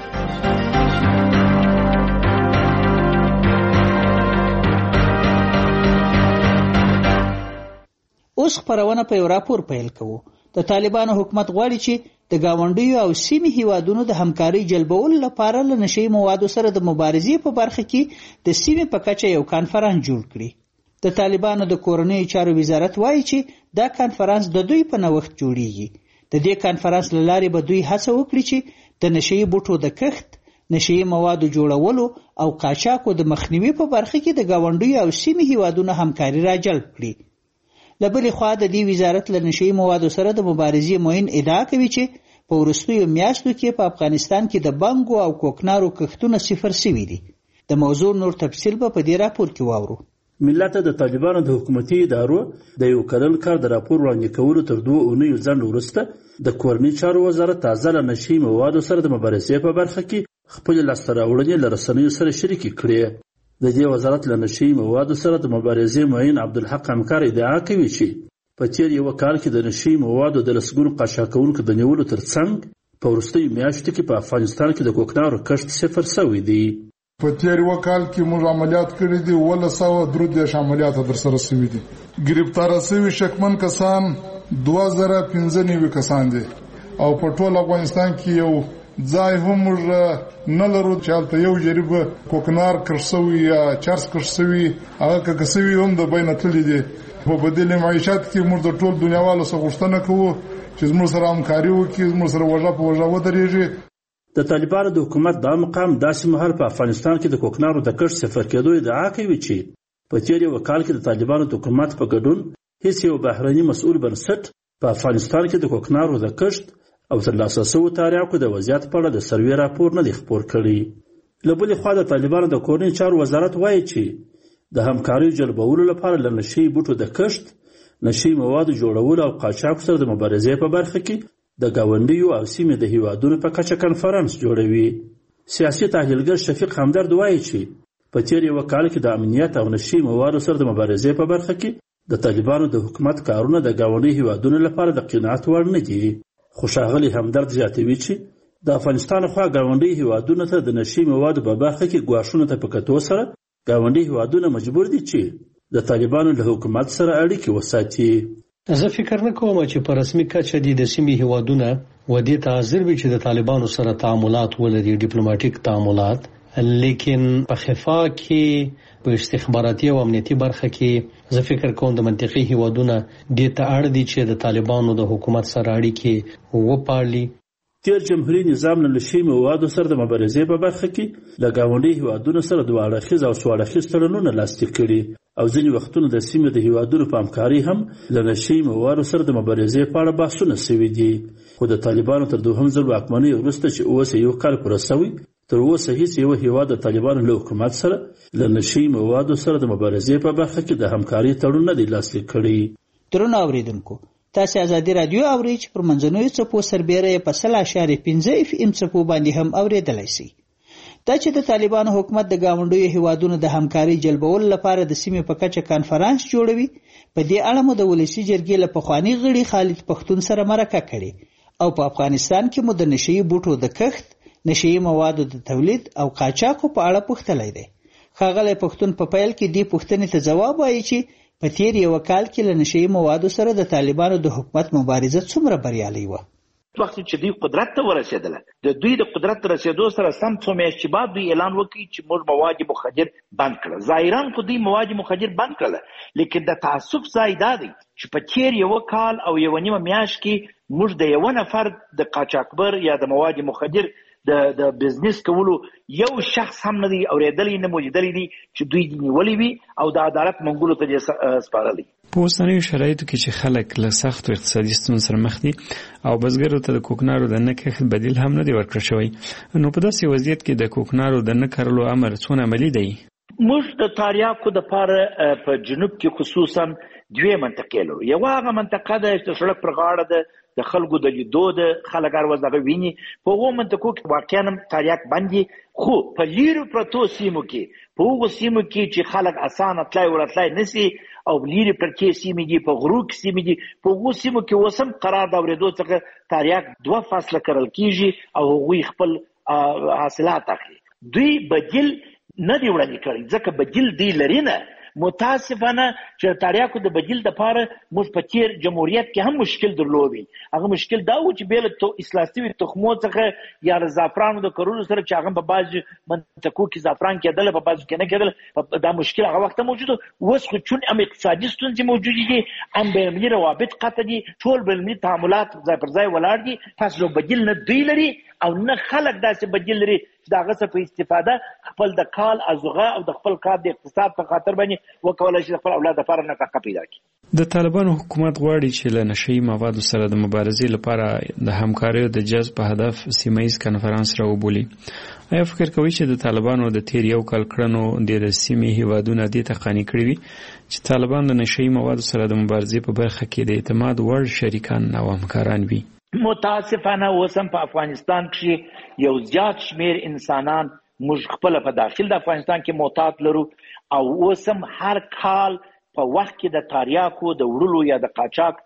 اوس خپرونه په یو راپور پیل کوو. د طالبانو حکومت غواړي چې د گاونډیو او سیمې هیوادونو د همکارۍ جلبولو لپاره له نشهیي موادو سره د مبارزې په برخه کې د سیمې په کچه یو کانفرانس جوړ کړي. د طالبانو د کورنیو چارو وزارت وایي چې دا کانفرانس د دوی په نوښت جوړیږي. د دې کانفرانس له لارې به دوی هڅه وکړي چې د نشهیي بوټو د کښت، نشهیي موادو جوړولو او قاچاقو د مخنیوي په برخه کې د گاونډیو او سیمې هیوادونو همکاري راجلب کړي. له بلې خوا د دې وزارت له نشهیي موادو سره د مبارزې معین ادعا کوي چې په وروستیو میاشتو کې په افغانستان کې د بنګو او کوکنارو کښتونه صفر شوي دي. د موضوع نور تفصیل به په دې راپور کې واورو. ملت د طالبانو د حکومتي ادارو د یو کلن کار د راپور وړاندې کولو تر دوه اونیو ځنډ وروسته د کورني چارو وزارت تازه له نشهیي موادو سره د مبارزې په برخه کې خپلې لاسته راوړنې له رسنیو سره شریکې کړې. د دې وزارت له نشهیي موادو سره د مبارزې معین عبدالحق همکار ادعا کوي چې په تیر یو کال کې د نشهیي موادو د لسګونو قاچاقونکو د نیولو ترڅنګ په وروستیو میاشتو کې په افغانستان کې د کوکنارو کښت صفر شوی دی. په تیر یو کال کې موږ عملیات کړي دي، اوولس سوه درې دېرش عملیات ترسره شوي دي. ګرفتاره شوي شکمن کسان دوه زره پنځه نوي کسان دي او په ټول افغانستان کې یو ځای هم موږ نه لرو چې هلته یو جریب کوکنار کښت شوي یا چرس کښت شوي، هغه کښت شوي هم د بینه تللي دي. په بدیل معیشت کې موږ د ټول دنیاوالو څخه غوښتنه کوو چې زموږ سره همکاري وکړي، زموږ سره وژه په وژه ودرېږي. د طالبانو د حکومت دا مقام داسې مهال په افغانستان کې د کوکنارو د کښت صفر کېدو ادعا کوي چې په تیر یو کال کې د طالبانو د حکومت په ګډون هیڅ یو بهرني مسؤل بنسټ په افغانستان کې د کوکنارو د کښت او ترلاسه شویو تاریخو د وضعیت په اړه د سروې راپور نه دی خپور کړی. له بلې خوا د طالبانو د کورنیو چارو وزارت وایي چې د همکارۍ جلبولو لپاره له نشهیي بوټو د کښت، نشهیي موادو جوړولو او قاچاقو سره د مبارزې په برخه کې د ګاونډیو او سیمې د هیوادونو په کچه کنفرانس جوړوي. سیاسي تحلیلګر شفیق همدرد وایي چې په تیر یو کال کې د امنیت او نشهیي موادو سره د مبارزې په برخه کې د طالبانو د حکومت کارونه د ګاونډي هیوادونو لپاره د قناعت وړ نه دي. خو ښاغلي همدرد زیاتوي چې د افغانستان خوا ګاونډي هیوادونو ته د نشهیي موادو په برخه کې ګواښونو ته په کتو سره ګاونډي هیوادونه مجبور دي چې د طالبانو له حکومت سره اړیکې وساتي. زه فکر نه کوم چې په رسمي کچه د سیمې هیوادونه ودې ته حاضر وي چې د طالبانو سره تعاملات ولري، ډیپلوماټیک تعاملات، لیکن په خفا کې په استخباراتي او امنیتي برخه کې زه فکر کوم د منطقي هیوادونه دې ته اړ دي چې د طالبانو د حکومت سره اړیکې وپالي. تیر جمهوریت نظام له نشهیي موادو سره د مبارزې په برخه کې له ګاونډي هیوادونو سره دوه اړخیز او څو اړخیز تړونونه لاسلیک کړي او ځینې وختونه د سیمې د هیوادونو په همکارۍ هم له نشهیي موادو سره د مبارزې په اړه بحثونه شوي دي. خو د طالبانو تر دوهم ځل واکمنۍ وروسته چې اوس یو کال پوره شوی، تر اوسه هیڅ یو هیواد د طالبانو له حکومت سره له نشهیي موادو سره د مبارزې په برخه کې د همکارۍ تړون نه دی لاسلیک کړی. درنو اوریدونکو، تاسو ازادي رادیو اورئ چې پر منځنوي څپو سربېره په سل اشاریه پنځه اف ام څپو باندې هم اوریدلای شئ. دا چې د طالبانو حکومت د ګاونډیو هیوادونو د همکارۍ جلبولو لپاره د سیمې په کچه کانفرانس جوړوي، په دې اړه مو د ولسی جرګې له پخواني غړي خالد پښتون سره مرکه کړې او په افغانستان کې مو د نشهیي بوټو د کښت، نشهیي موادو د تولید او قاچاقو په اړه پوښتلی دی. ښاغلی پښتون په پیل کې دې پوښتنې ته ځواب وایي چې په تیر یو کال کې له نشهیي موادو سره د طالبانو د حکومت مبارزه څومره بریالۍ وه. وخت چې دوی قدرت ته ورسېدله د دوی د قدرت ته رسېدو سره سم څو میاشتې بعد دوی اعلان وکړي چې موږ مواد مخدر بند کړل. ظاهرا خو دوی مواد مخدر بند کړل، لیکن د تعصب ځای دا دی چې په تېر یو کال او یو نیمه میاشت کې موږ د یو نفر د قاچاقبر یا د مواد مخدر د د بزنس کولو یو شخص هم نه دی اورېدلی نه موجودلی دی چې دوی نیولې وي او د عدالت منګولو ته سپارلی. په اوسنیو شرایطو کې چې خلک له سختو اقتصادي ستونزو سره مخ دي او بزګرو ته د کوکنارو د نه کښت بدیل هم نه دی ورکړل شوی، نو په داسې وضعیت کې د کوکنارو د نه کرلو امر څونه عملي دی؟ موږ د تاریاکو دپاره په جنوب کې خصوصا دوې منطقې لرو. یوه هغه منطقه ده چې د سړک پر غاړه ده، د خلکو د لیدو د خلک هر ورځ دغه ویني. په هغو منطقو کې واقعا هم تاریاک بند دي، خو په لیرو پرتو سیمو کې په هغو سیمو کې چې خلک اسانه تلای ورتلای نسي او لیرې پرتې سیمې دي، په غرو کې سیمې دي، په هغو سیمو کې اوس هم قرار د اورېدو څخه تاریاک دوه فصله کرل کېږي او هغوی خپل حاصلات اخلي. دوی بدیل نه دی وړاندې کړی ځکه بدیل دی لري نه. متاسفانه چې تاریاکو د بدیل دپاره موږ په تېر جمهوریت کې هم مشکل درلودی. هغه مشکل دا و چې بې له اصلاح شوي تخمو څخه یا د زعفرانو د کرلو سره چې هغه په بعضو منطقو کې زعفران کېدل، په بعضو کې نه کېدل، دا مشکل هغه وخت موجود و. اوس خو چون هم اقتصادي ستونزې موجودې دي، هم بینالمللي روابط قطع دي، ټول بینالمللي تعاملات ځای پر ځای ولاړ دي، پس نو بدیل نه دوی لري او نه خلک داسې بدیل لري چې د هغه څه په استفاده خپل د کال ازغه او د خپل کار د اقتصاد په خاطر باندې وکولای شي د خپل اولاد لپاره نفقه پیدا کړي. د طالبانو حکومت غواړي چې له نشهیي موادو سره د مبارزې لپاره د همکاریو د جذب په هدف سیمه ییز کنفرانس راوبولي. آیا فکر کوئ چې د طالبانو د تیر یو کال کړنو د سیمې هیوادونه دې ته قانع کړي وي چې طالبان د نشهیي موادو سره د مبارزې په برخه کې د اعتماد وړ شریکان او همکاران وي؟ متاسفانه اوس هم په افغانستان کې یو زیات شمیر انسانان موږ خپله په داخل د افغانستان کې معتاد لرو او اوس هم هر کال په وخت کې د تاریاکو د وړلو یا د قاچاق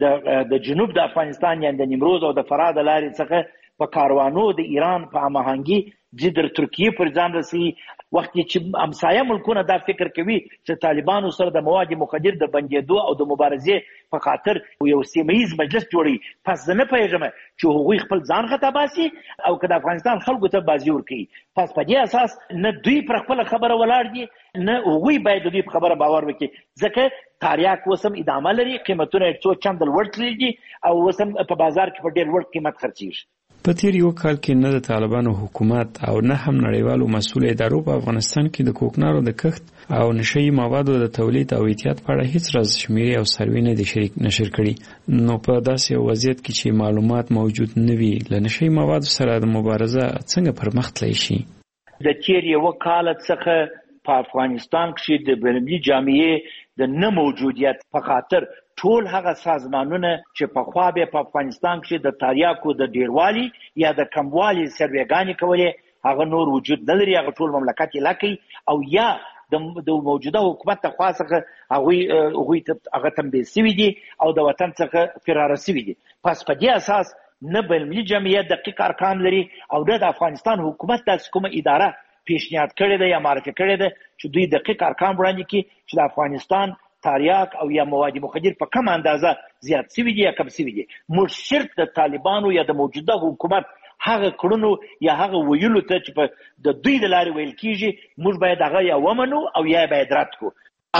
د جنوب د افغانستان یا د نیمروز او د فراه د لارې څخه په کاروانو د ایران په هماهنګي چې د ترکیې پر ځان رسي. وخت چې همسایه ملکونه دا فکر کوي چې طالبانو سره د مواد مخدر د بندېدو او د مبارزې په خاطر یو سیمه ییز مجلس جوړوي، پس زه نه پوهېږم چې هغوی خپل ځان خطا باسي او که د افغانستان خلکو ته بازي ورکوي. پس په دې اساس نه دوی پر خپله خبره ولاړ دي، نه هغوی باید د دوی په خبره باور وکړي، ځکه تاریاک اوس هم ادامه لري، قیمتونه یې څو چنده لوړ تللي دي او اوس هم په بازار کې په ډېر لوړ قیمت خرڅېږي. په تیر یو کال کې نه د طالبانو حکومت او نه هم نړیوالو مسؤل ادارو په افغانستان کې د کوکنارو د کښت او نشهیي موادو د تولید او احتیاط په اړه هیڅ راز شمیرې او سروې نه دي شریک نشر کړي. نو په داسې یو وضعیت کې چې معلومات موجود نه وي، له نشهیي موادو سره د مبارزه څنګه پرمخ تللی شي؟ د تیر یو کال څخه په افغانستان کې د بینالمللي جامعې د نه موجودیت په خاطر ټول هغه سازمانونه چې پخوا به په افغانستان کې د تاریاکو د ډیروالي یا د کموالي سروېګانې کولې هغه نور وجود نه لري، هغه ټول مملکت یې لاکوي او یا د موجوده حکومت د خوا څخه هغوی هغوی ته هغه تنبیه سوي دي او د وطن څخه فراره سوي دي. پس په دې اساس نه بینالمللي جمعیت دقیق ارکان لري او نه د افغانستان حکومت داسې کومه اداره پیشنهاد کړې ده یا معرفي کړې ده چې دوی دقیق ارکان وړاندې کړي چې د افغانستان تاریاک او یا مواد مخدر په کم اندازه زیات سوي دي یا کم سوي دي. موږ صرف د طالبانو یا د موجوده حکومت هغه کړنو یا هغه ویلو ته چې په د دوی د لارې ویل کېږي موږ باید هغه یا ومنو او یا باید رد کړو.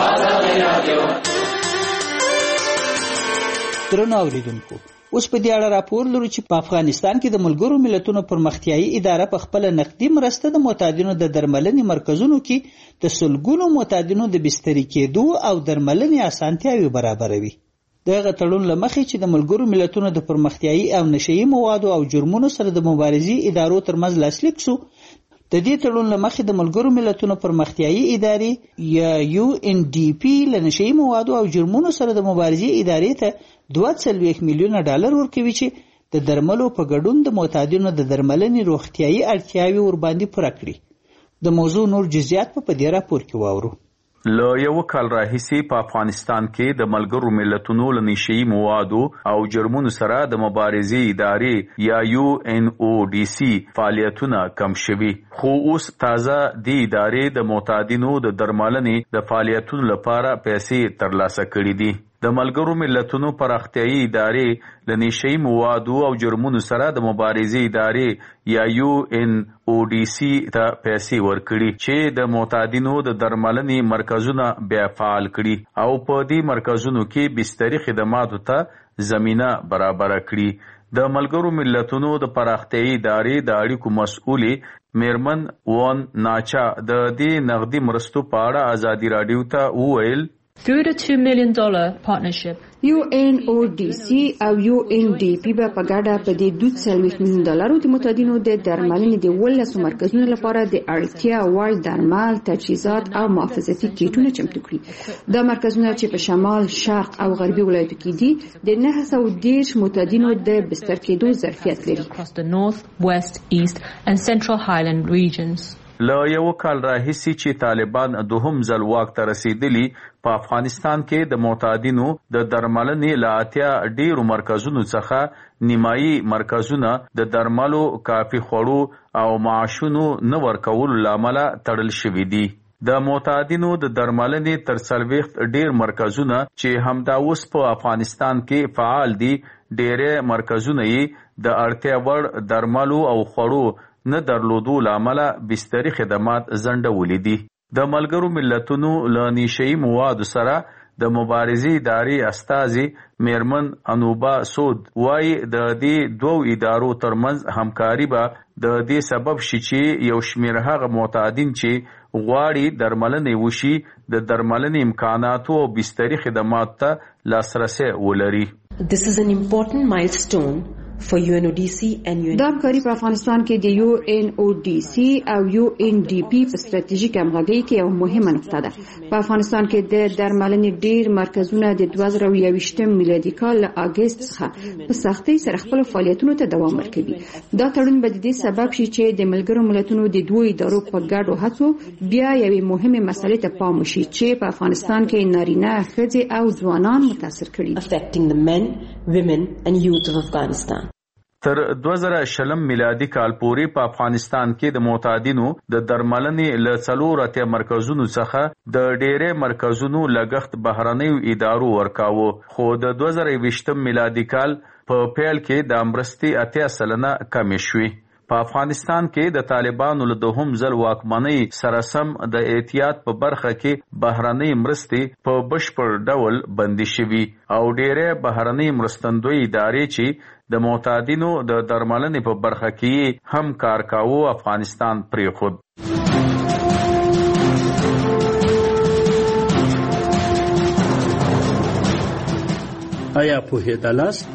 درنو اوریدونکو، اوس په دې اړه راپور لرو چې په افغانستان کې د ملګرو ملتونو پرمختیایي اداره په خپل نقدي مرسته د معتادینو د درملنې مرکزونو کې د سلګونو معتادینو د بستري کېدو او درملنې اسانتیاوي برابروي. دغه تړون له مخې چې د ملګرو ملتونو د پرمختیایي او نشهیي موادو او جرمونو سره د مبارزې ادارو ترمنځ لاسلیک شو، د دې تړون له مخې د ملګرو ملتونو پرمختیایي ادارې یا یو ان ډي پی له نشهیي موادو او جرمونو سره د مبارزې ادارې ته دوه څلوېښت میلیونه ډالر ورکوي چې د درملو په ګډون د معتادینو د درملنې روغتیایي اړتیاوې ورباندې پوره کړي. د موضوع نور جزئیات په دې راپور کې واورو. له یو کال راهیسې په افغانستان کې د ملګرو ملتونو له نشهیي موادو او جرمونو سره د مبارزې ادارې یا یو ان او ډي سي فعالیتونه کم شوي، خو اوس تازه د ادارې د معتادینو د درملنې د فعالیتونو لپاره پیسې ترلاسه کړې دي. د ملګرو ملتونو پراختیایي ادارې له نشهیي موادو او جرمونو سره د مبارزې ادارې یا یو ان او ډي سي ته پیسې ورکړي چې د معتادینو د درملنې مرکزونه بیا فعال کړي او په دې مرکزونو کې بستري خدماتو ته زمينه برابر کړي. د ملګرو ملتونو د پراختیایي ادارې د اړیکو مسؤلې میرمن وان ناچا د دې نغدي مرستو په اړه ازادي رادیو ته وویل Through the two million dollar partnership, یو ان او ډي سي او یو ان ډي پی به په ګډه په دې دوه سلويخ میلیون ډالرو د متادینو د درملنې د ولسو مرکزونو لپاره د اړتیا وړ درمل، تجهیزات او محافظتي کیټونه چمتو کړي. دا مرکزونه چې په شمال، شرق او غربي ولایتو کې دي د نه سوه دېرش متادینو د بستر کېدو ظرفیت لري. across the north, west, east and central highland regions. له یو کال راهیسې چې طالبان دوهم ځل واک ته رسیدلی په افغانستان کې د معتادینو د درملنې له اتیا ډیرو مرکزونو څخه نیمایي مرکزونه د درملو، کافي خوړو او معاشونو نه ورکولو له امله تړل شوي دي. د معتادینو د درملنې تر څلوېښت ډیر مرکزونه چې همدا اوس په افغانستان کې فعال دي، ډیری مرکزونه یې د اړتیا وړ درملو او خوړو نه درلودو لامله بستري خدمات ځنډولي دي. د ملګرو ملتونو له نشهیي موادو سره د مبارزې ادارې استازي میرمن انوبا سود وایي د دې دوو ادارو ترمنځ همکاري به د دې سبب شي چې یو شمېر هغه معتادین چې غواړي درملنې وشي د درملنې امکاناتو او بستري خدماتو ته لاسرسی ولري. This is an important milestone for یو ان او ډي سي and یو ان دا همکاري په افغانستان کې د یو ان او ډي سي او یو ان ډي پی په ستراتیژیک همغږۍ کې یو مهمه نقطه ده. په افغانستان کې د درملنې ډیر مرکزونه د دوه زره یوویشتم میلادي کال له اګست څخه په سختۍ سره خپل فعالیتونو ته دوام ورکوي. دا تړون به د دې سبب شي چې د ملګرو ملتونو د دوه ادارو په ګډو هڅو بیا یوې مهمه مسلې ته پام وشي چې په افغانستان کې نارینه، ښځې او ځوانان متاثر کړي. affecting the men, women and youth of Afghanistan. تر دوه زره شلم میلادي کال پورې په افغانستان کې د معتادینو د درملنې له څلور اتیا مرکزونو څخه د ډیری مرکزونو لګښت بهرنیو ادارو ورکاوه، خو د دوه زره یوویشتم میلادي کال په پیل کې د مرستې اتیا سلنه کمې شوې. په افغانستان کې د طالبانو له دوهم ځل واکمنۍ سره سم د احتیاط په برخه کې بهرنۍ مرستې په بشپړ ډول بندي شوي او ډیری بهرنۍ مرستندوی ادارې چې د معتادینو د درملنې په برخه کې هم کار کاوه افغانستان پرېښود. آیا پوهېدلاست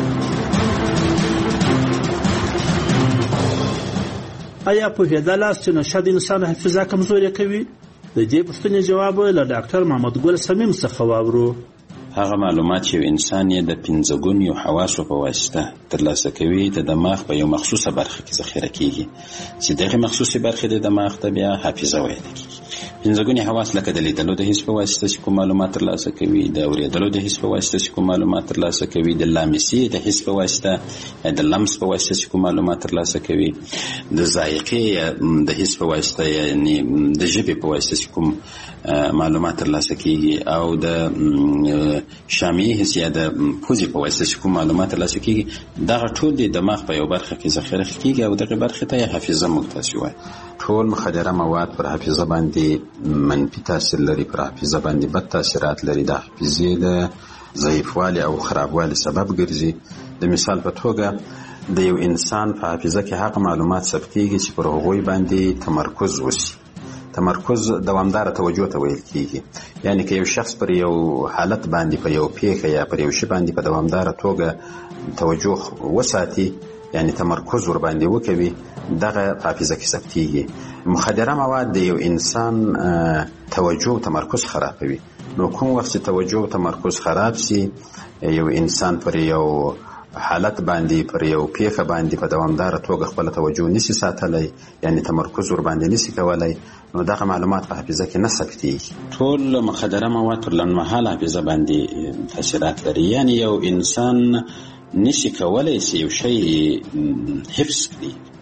آیا پوهېدلاست چې نشه د انسان حافظه کمزورې کوي؟ د دې پوښتنې جواب له ډاکټر محمد ګل صمیم څخه واورو. هغه معلومات چې انسان یې د پنځه ګونیو حواسو په واسطه ترلاسه کوي د دماغ په یو مخصوصه برخه کې ذخیره کیږي چې دغه مخصوصه برخه د دماغ ته بیا حافظه ویل کیږي. پنځه ګونی حواس لکه د لیدلو د حس په واسطه چې کوم معلومات ترلاسه کوي، د اوریدلو د حس په واسطه چې کوم معلومات ترلاسه کوي، د لامسي د حس په واسطه د لمس په واسطه چې کوم معلومات ترلاسه کوي، د ذائقې د حس په واسطه یعنی د ژبې په واسطه چې کوم معلومات ترلاسه کیږي او د شامي حس یا د پوزې په واسطه چې کوم معلومات ترلاسه کیږي. دغه ټول د دماغ په یو برخه کې ذخیره کیږي او دغه برخه ته حافظه مختص وي. ټول مخدره مواد پر حافظه باندې منفي تاثیر لري، پر حافظه باندې بد تاثیرات لري، د حافظې د ضعیفوالي او خرابوالي سبب ګرځي. د مثال په توګه د یو انسان په حافظه کې هغه معلومات ثبت کیږي چې پر هغوی باندې تمرکز وشي. تمرکز دوامدار توجه ته ویل کیږي، یعنی که یو شخص پر یو حالت باندې په یو پیښه یا پر یو شی باندې په دوامدار توګه توجه وساتي، یعنی تمرکز ور باندې وکوي، دغه حافظه کې ثبتيږي. مخدره مواد د یو انسان توجه او تمرکز خرابوي. نو کوم وخت توجه او تمرکز خراب سي، یو انسان پر یو حالت باندې پر یو پیښه باندې په دوامدار توګه خپل توجه نشي ساتلی، یعنی تمرکز ور باندې نشي کولای، نو دغه معلومات په حافظه کې نه ثبتيږي. ټول مخدره مواد پر لنډمهاله حافظه باندې تاثیرات لري، یعنی یو انسان نشي کولای چې یو شی حفظ کړي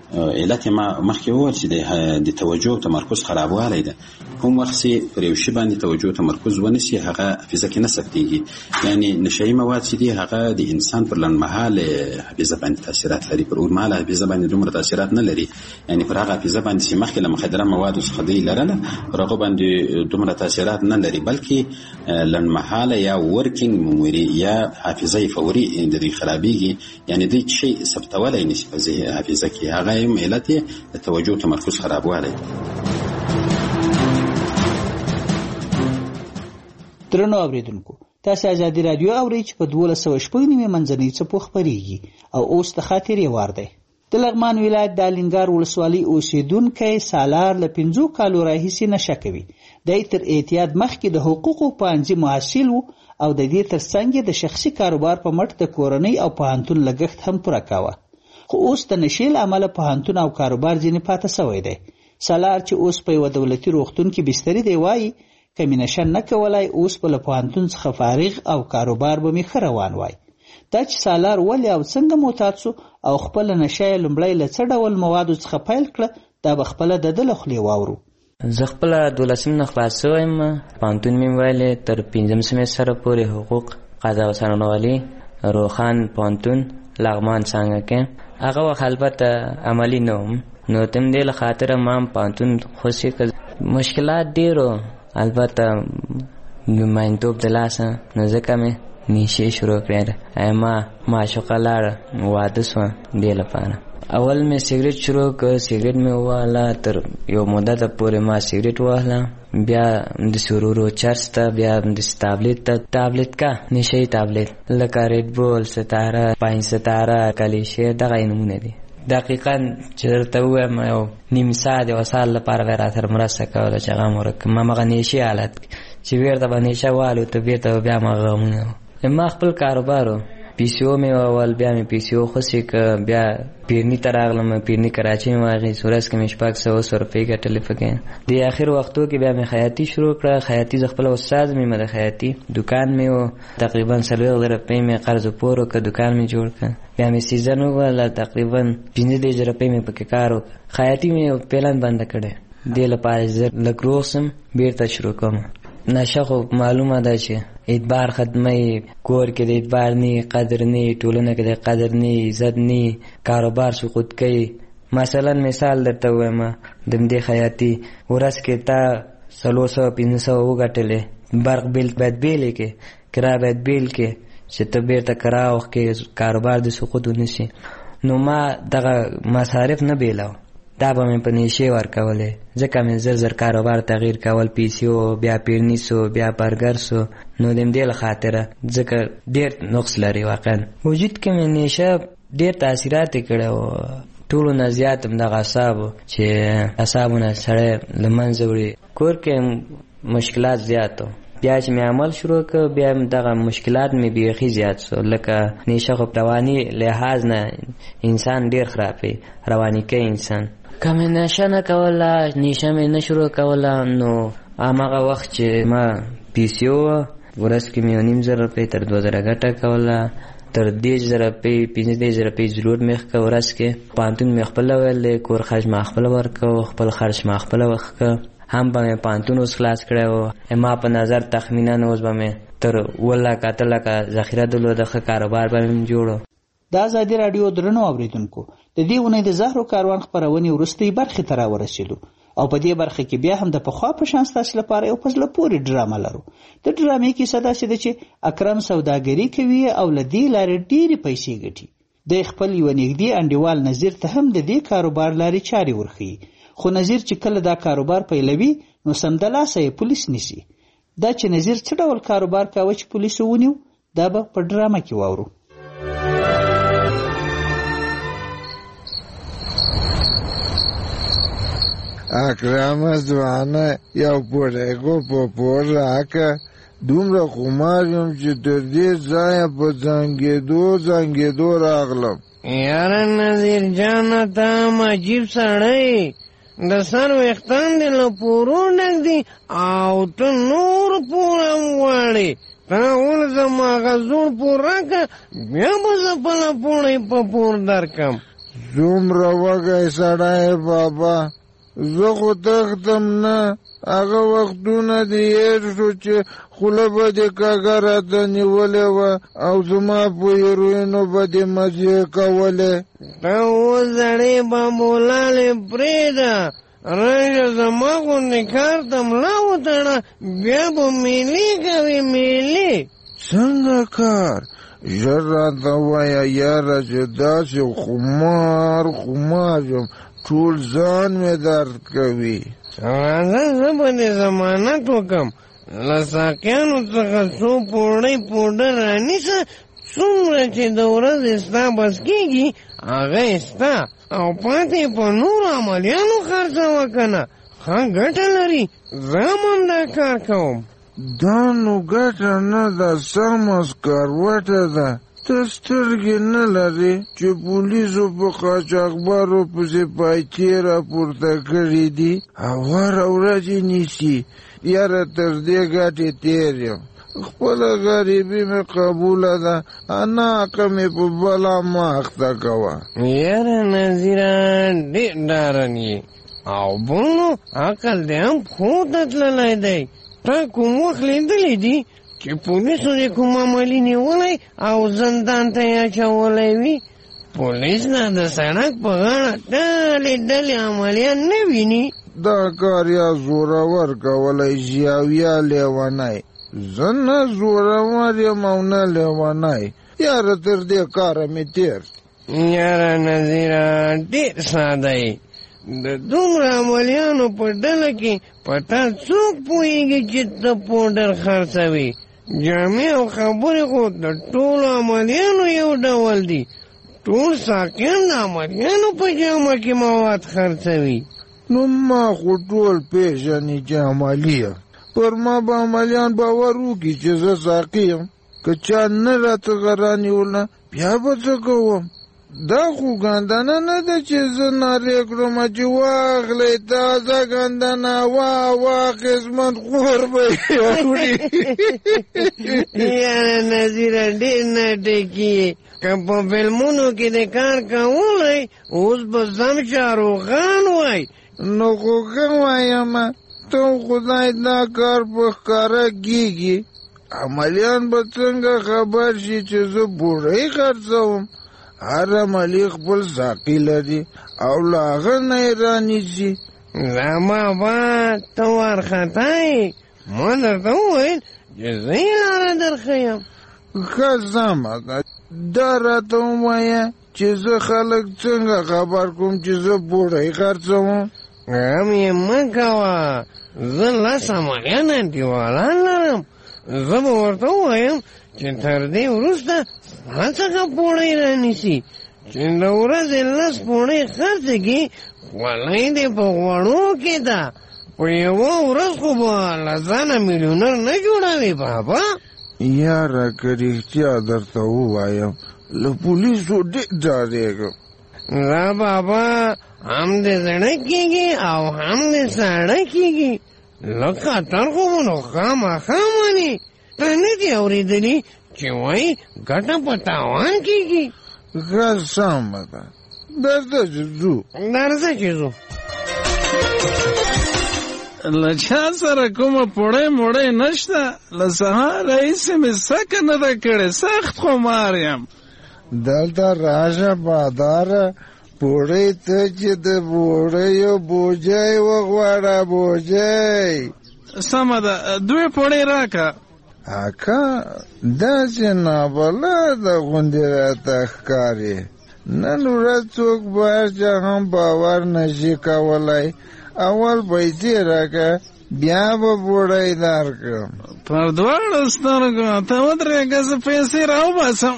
علت ما مخکې وویل چې د توجه او تمرکز خرابوالی ده. کوم وخت چې پر یو شي باندې توجه او تمرکز ونشي هغه حافظه کې نه ثبتېږي. یعنی نشهیي مواد چې دي هغه د انسان پر لنډمهاله حافظه باندې تاثیرات لري، پر اوږدمهاله حافظه باندې دومره تاثیرات نه لري. یعنی پر هغه حافظه باندې چې مخکې له مخدره موادو څخه دی لرله پر هغه باندې دومره تاثیرات نه لري، بلکې لنډمهاله یا ورکینګ میموري یا حافظه فوري د دوی خرابېږي. یعنی دوی شی ثبتولی نشي په حافظه کې، هغه هم علت یې د توجه او تمرکز خرابوالی. درنو اوریدونکو، تاسو ازادي رادیو اورئ چې په دولس سوه شپږ نیمې منځنۍ څپو خپرېږي او اوس د خاطرې وار دی. د لغمان ولایت د الینګار ولسوالۍ اوسیدونکی سالار له پنځو کالو راهیسې نشه کوي. دی تر اعتیاد مخکې د حقوقو پوهنځي محصل و او د دې ترڅنګ د شخصي کاروبار په مټ د کورنۍ او پوهنتون لګښت هم پوره کاوه. خو اوس د نشې له امله پوهنتون او کاروبار ځینې پاته سوی دی. سالار چې اوس په یوه دولتي روغتون کې بستري دی وایي که مې نشه نه کولای اوس به له پوهنتون څخه فارغ او کاروبار به مې ښه روان وای. دا چې سالار ولې او څنګه معتاد سو او خپله نشه یې لومړی له څه ډول موادو څخه پیل کړه دا به خپله د ده له خولې واورو. زه خپله دولسم نه خلاص سوی یم. پوهنتون مې ویلې تر پنځم سمستره پورې حقوق قضا او څارنوالي روخان پوهنتون لغمان څانګه کې. هغه وخت البته عملي نه وم، نو تم دې له خاطره ما هم پوهنتون خوشي کړ. مشکلات ډېر البته ماینتوب د لاسه، نو ځکه مې نیشې شروع کړې. ما معشوقه لاړه، واده سوه. دې لپاره اول مې سیګریټ شروع کړ، سیګریټ مې وواهله، تر یو مدته پورې ما سیګریټ وواهله، بیا د سرورو چرس ته، بیا د تابلیت ته، تابلیت کا نشهیي تابلیت لکه ریډ بول، ستاره، پاین ستاره، کلیشیر، دغه یې نومونه دي. دقیقا چې درته ووایم یو نیم ساعت یو سال لپاره به راسره مرسته کوله چې هغه ورک کړم. همغه نیشې حالت چې بیرته به نیشه والوته بېرته بیا همغه غمونه و. ما خپل کاروبار و، پی سی او مې اول، بیا مې پی سی او خوشي که، بیا پیرني ته راغلم، پیرني کراچۍ مې واخیست، ورځ کې مې شپږ سوه سوه روپۍ ګټلې پکې. د اخر وختو کې بیا مې خیاطي شروع کړه. خیاطي زه خپله استاد مې د خیاطي دکان مې و، تقریبا څلوېښت زره روپۍ مې قرض پور وکړه، دکان مې جوړ کړه. بیا مې سیزن ووهله، تقریبا پنځه دېرش زره روپۍ مې پکې کار وکړه. خیاطي مې پلان بنده کړی، دې لپاره زه لږ روغ سم بېرته شروع کوم. نشه خو معلومه ده چې اعتبار ختموي، کور کې د اعتبار نه، قدر نه، ټولنه کې د قدر نه، عزت نه، کاروبار سقوط کوي. مثلا مثال درته ووایم، د همدې خیاطي ورځ کې تا څلور سوه پنځه سوه وګټلې، برق بیل باید بیل کې، کرایه باید بیل کې چې ته بیرته کرایه وکړې، کاروبار د سقوط ونه شي. نو ما دغه مصارف نه بیلاو، دا به مې په نیشې ورکولې، ځکه مې زر زر کاروبار تغییر کول، پیسې و، بیا پیرني سو، بیا برګر سو. نو د همدې له خاطره ځکه ډېر نقص لري واقعا. وجود کې مې نیشه ډېر تاثیرات یې کړی و، ټولو نه زیات هم دغه اعصابو چې اعصابونه سړی له منځه وړي. کور کې مشکلات زیات و، بیا چې مې عمل شروع کړ بیا دغه مشکلات مې بیخي زیات سو. لکه نیشه خو رواني لحاظ نه انسان ډېر خرابوي، رواني کوي انسان. که مې نشه نه کوله، نیشه مې نه شروع کوله، نو هماغه وخت چې ما پی سی او وه، ورځ کې مې یو نیم زره روپۍ تر دوه زره ګټه کوله، تر دېرش زره روپۍ پنځه دېرش زره روپۍ ضرور مې ښه کړه ورځ کې. پوهنتون مې خپله ویل دی، کور خرچ ما خپله ورکړو، خپل خرچ ما خپله وښکه. هم به مې پوهنتون اوس خلاص کړی و. ما په نظر تخمینا اوس به مې تر اووه لکه اته لکه ذخیره درلوده، ښه کاروبار به مې جوړو. د ازادي راډیو درنو اوریدونکو، د دې اونۍ د زهرو کاروان خپرونې وروستۍ برخې ته راورسېدو او په دې برخه کې بیا هم د پخوا په شان ستاسو لپاره یو په زړه پورې ډرامه لرو. د ډرامې کیسه داسې ده چې اکرم سوداګري کوي او له دې لارې ډېرې پیسې ګټي. د خپل یو نږدې انډیوال نظیر ته هم د دې کاروبار لارې چارې ورښیي، خو نظیر چې کله دا کاروبار پیلوي نو سمدلاسه یې پولیس نیسي. دا چې نظیر څه ډول کاروبار کاوه چې پولیسو ونیو، دا به په ډرامه کې واورو. اکرم ځوانه یو پوړیګو په پور راکه، دومره خمار یم چې تر دې ځایه په زنګېدو زنګېدو راغلم. یاره نظیر جانه ته هم عجیب سړی، د سر ویښتان دې له پورو ډک دي او ته نور پور هم غواړې. ته ول زما هغه زوړ پور راکه، بیا به زه بله پوړۍ په پور درکم. څومره وږی سړی بابا، زه خو تختم نه. هغه وختونه دې هېر شو چې خوله به دې کږه راته نیولې وه او زما په هیروینو به دې مزې کولې. ته اوس زړې بابولالې پرېږده، راشه زما غوندې کار ته ملا وتړه، بیا به میلې کوې میلې. څنګه کار؟ ژر راته وایه یاره چې داسې خمار خمار یم، ټول ځان مې درد کوي. راځه زه به دې ضمانت وکړم، له ساقیانو څخه څو پوړۍ پوډر رانیسه، څومره چې د ورځې ستا بس کېږي هغه یې ستا، او پاتې په نورو عملیانو خرڅوه که نه، ښه ګټه لري. زه هم دا کار کوم. دا نو ګټه نه ده، سمه سکروټه ده. ته سترګې نه لرې چې پولیسو په قاچاقبرو پسې پایتې راپورته کړي دي او هره ورځ یې نیسي. یاره تر دې ګټې تېر یم، خپله غریبي مې قبوله ده، اناقه مې په بلا مه اخته کوه. یاره نظیره ډېر ډارن یې، او بل نو عقل دې هم پښو ته تللی دی. تا کوم وخت لیدلی دي چې پولیسو دې کوم عملي نیولی او زندان ته یې اچولی وي؟ پولیس نه د سړک په غاړه ډلې ډلې عملیان نه ویني. دا کار یا زورور کولی شي او یا لیونی. زه نه زورور یم او نه لیونی. یاره تر دې کاره مې تېر. یاره نظیره ډېر ساده یې. د دومره عملیانو په ډله کې په تا څوک پوهېږي چې ته پوډر خرڅوي؟ جامې او خبرې خو د ټولو عملیانو یو ډول دي. ټول ساقیان د عملیانو په جامه کې مواد خرڅوي. نو ما خو ټول پېژني چې عملي یم. پر ما به عملیان باور وکړي چې زه ساقي یم. که چا نه راته غره نیوله بیا به څه کوم؟ دا خو ګندنه نه ده چې زه نارې کړم چې واخلئ تازه ګندنه، واه واه قسمت خور به یې وړي. یاره نظیره ډېر ناټکي یې. که په فلمونو کې د کار کولی اوس به سم شاروخان وای. نو خو ښه وایم، ته خدای دا کار په ښکاره کېږي. عملیان به څنګه خبر شي چې زه بوډۍ خرڅوم؟ هر عملي خپل ساقي لري او له هغه نه یې رانیسي. زما با ته وارخطا یې. ما درته وویل چې زه یې لاره درښیم. ښه سمه ده، دا راته ووایه چې زه خلک څنګه خبر کوم چې زه بوډۍ خرڅوم؟ غم یې مه کوه، زه لس عملیان انډیوالان لرم. زه به ورته ووایم چې تر دې وروسته ستا څخه پوړۍ رانیسي، چې د ورځې لس پوړۍ خرڅې کړي، خولۍ دې په غوړو کې ده. په یوه ورځ خو به له ځانه میلیونر نه جوړوي بابا. یاره که رښتیا درته ووایم له پولیسو ډېر ډارېږم. زه بابا هم دې زړه کېږي او هم دې ساړه کېږي. لږ خطر خو به نو خامخا مني. ته نه دې اورېدلي چې وایي ګټه په تاوان کېږي؟ ښه سمه ده، درځه چې ځو. درځه چې ځو. له چا سره کومه پوړۍ موړۍ نشته، له سهار راهیسې مې سکه نه ده کړې، سخت خمار یم. دلته راشه باداره، پوړۍ ته چې د بوډیو بوجۍ وغواړه، بوجۍ. سمه ده، دوې پوړۍ راکه. اکا داسې نابلده غوندې راته ښکاري. نن ورځ څوک به هر چا هم باور نشي کولی. اول پیسې راکه بیا به بوډۍ درکړم. پر دواړو سترګو ته ودرېږه، زه پیسې راوباسم.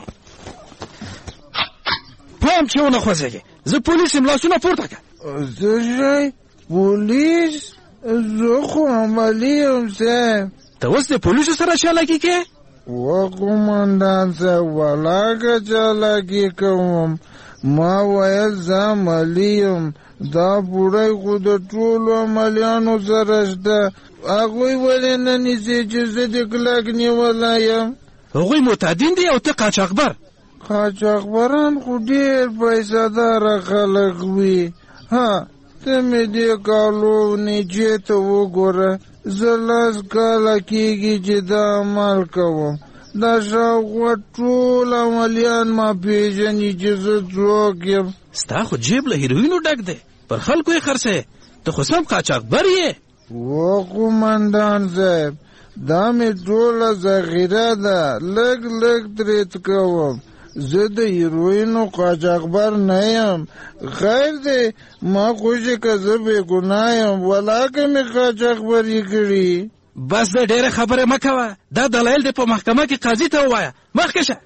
پام چې ونه خوځېږې، زه پولیس یم، لاسونه پورته کړه. څه شی؟ پولیس؟ زه خو عملي یم صاحب. ته اوس د پولیسو سره چالاکي کې؟ و قومندان صاحب ولاکه چالاکي کوم. ما ویل زه عملي یم. دا پوړۍ خو د ټولو عملیانو سره شته. هغوی ولې نه نیسي چې زه د کلک نیولی یم؟ هغوی معتادین دي او ته قاچاقبر. قاچاقبران خو ډېر پیسه داره خلک وي. ها ته مې دې کالو نیجې ته وګوره، زه لس کاله کېږي چې دا عمل کوم. دا شاوخوا ټول عملیان ما پېژني چې زه څوک یم. ستا خو جیب له هیروینو ډک دی، پر خلکو یې خرڅوې، ته خو سم قاچاقبر یې. و قومندان صاحب، دا مې ټوله ذخیره ده، لږ لږ ترې کوم. زه د هیروینو قاچاقبر نه یم. خیر دی، ما خوشې که زه بې ګناه یم، ولاکه مې قاچاقبري کړي. بس د ډېره خبره مه کوه، دا دلایل دې په محکمه کې قاضي ته ووایه. مخکې شه.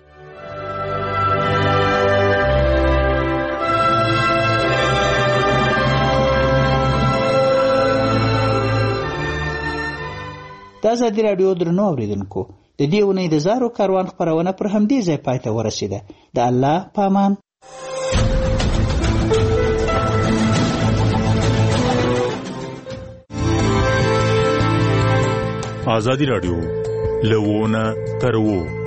د ازادي راډیو درنو اورېدونکو، د دې اونۍ د زارو کاروان خپرونه پر همدې ځای پای ته ورسېده. د الله په امان. ازادي راډیو له ونه تر وو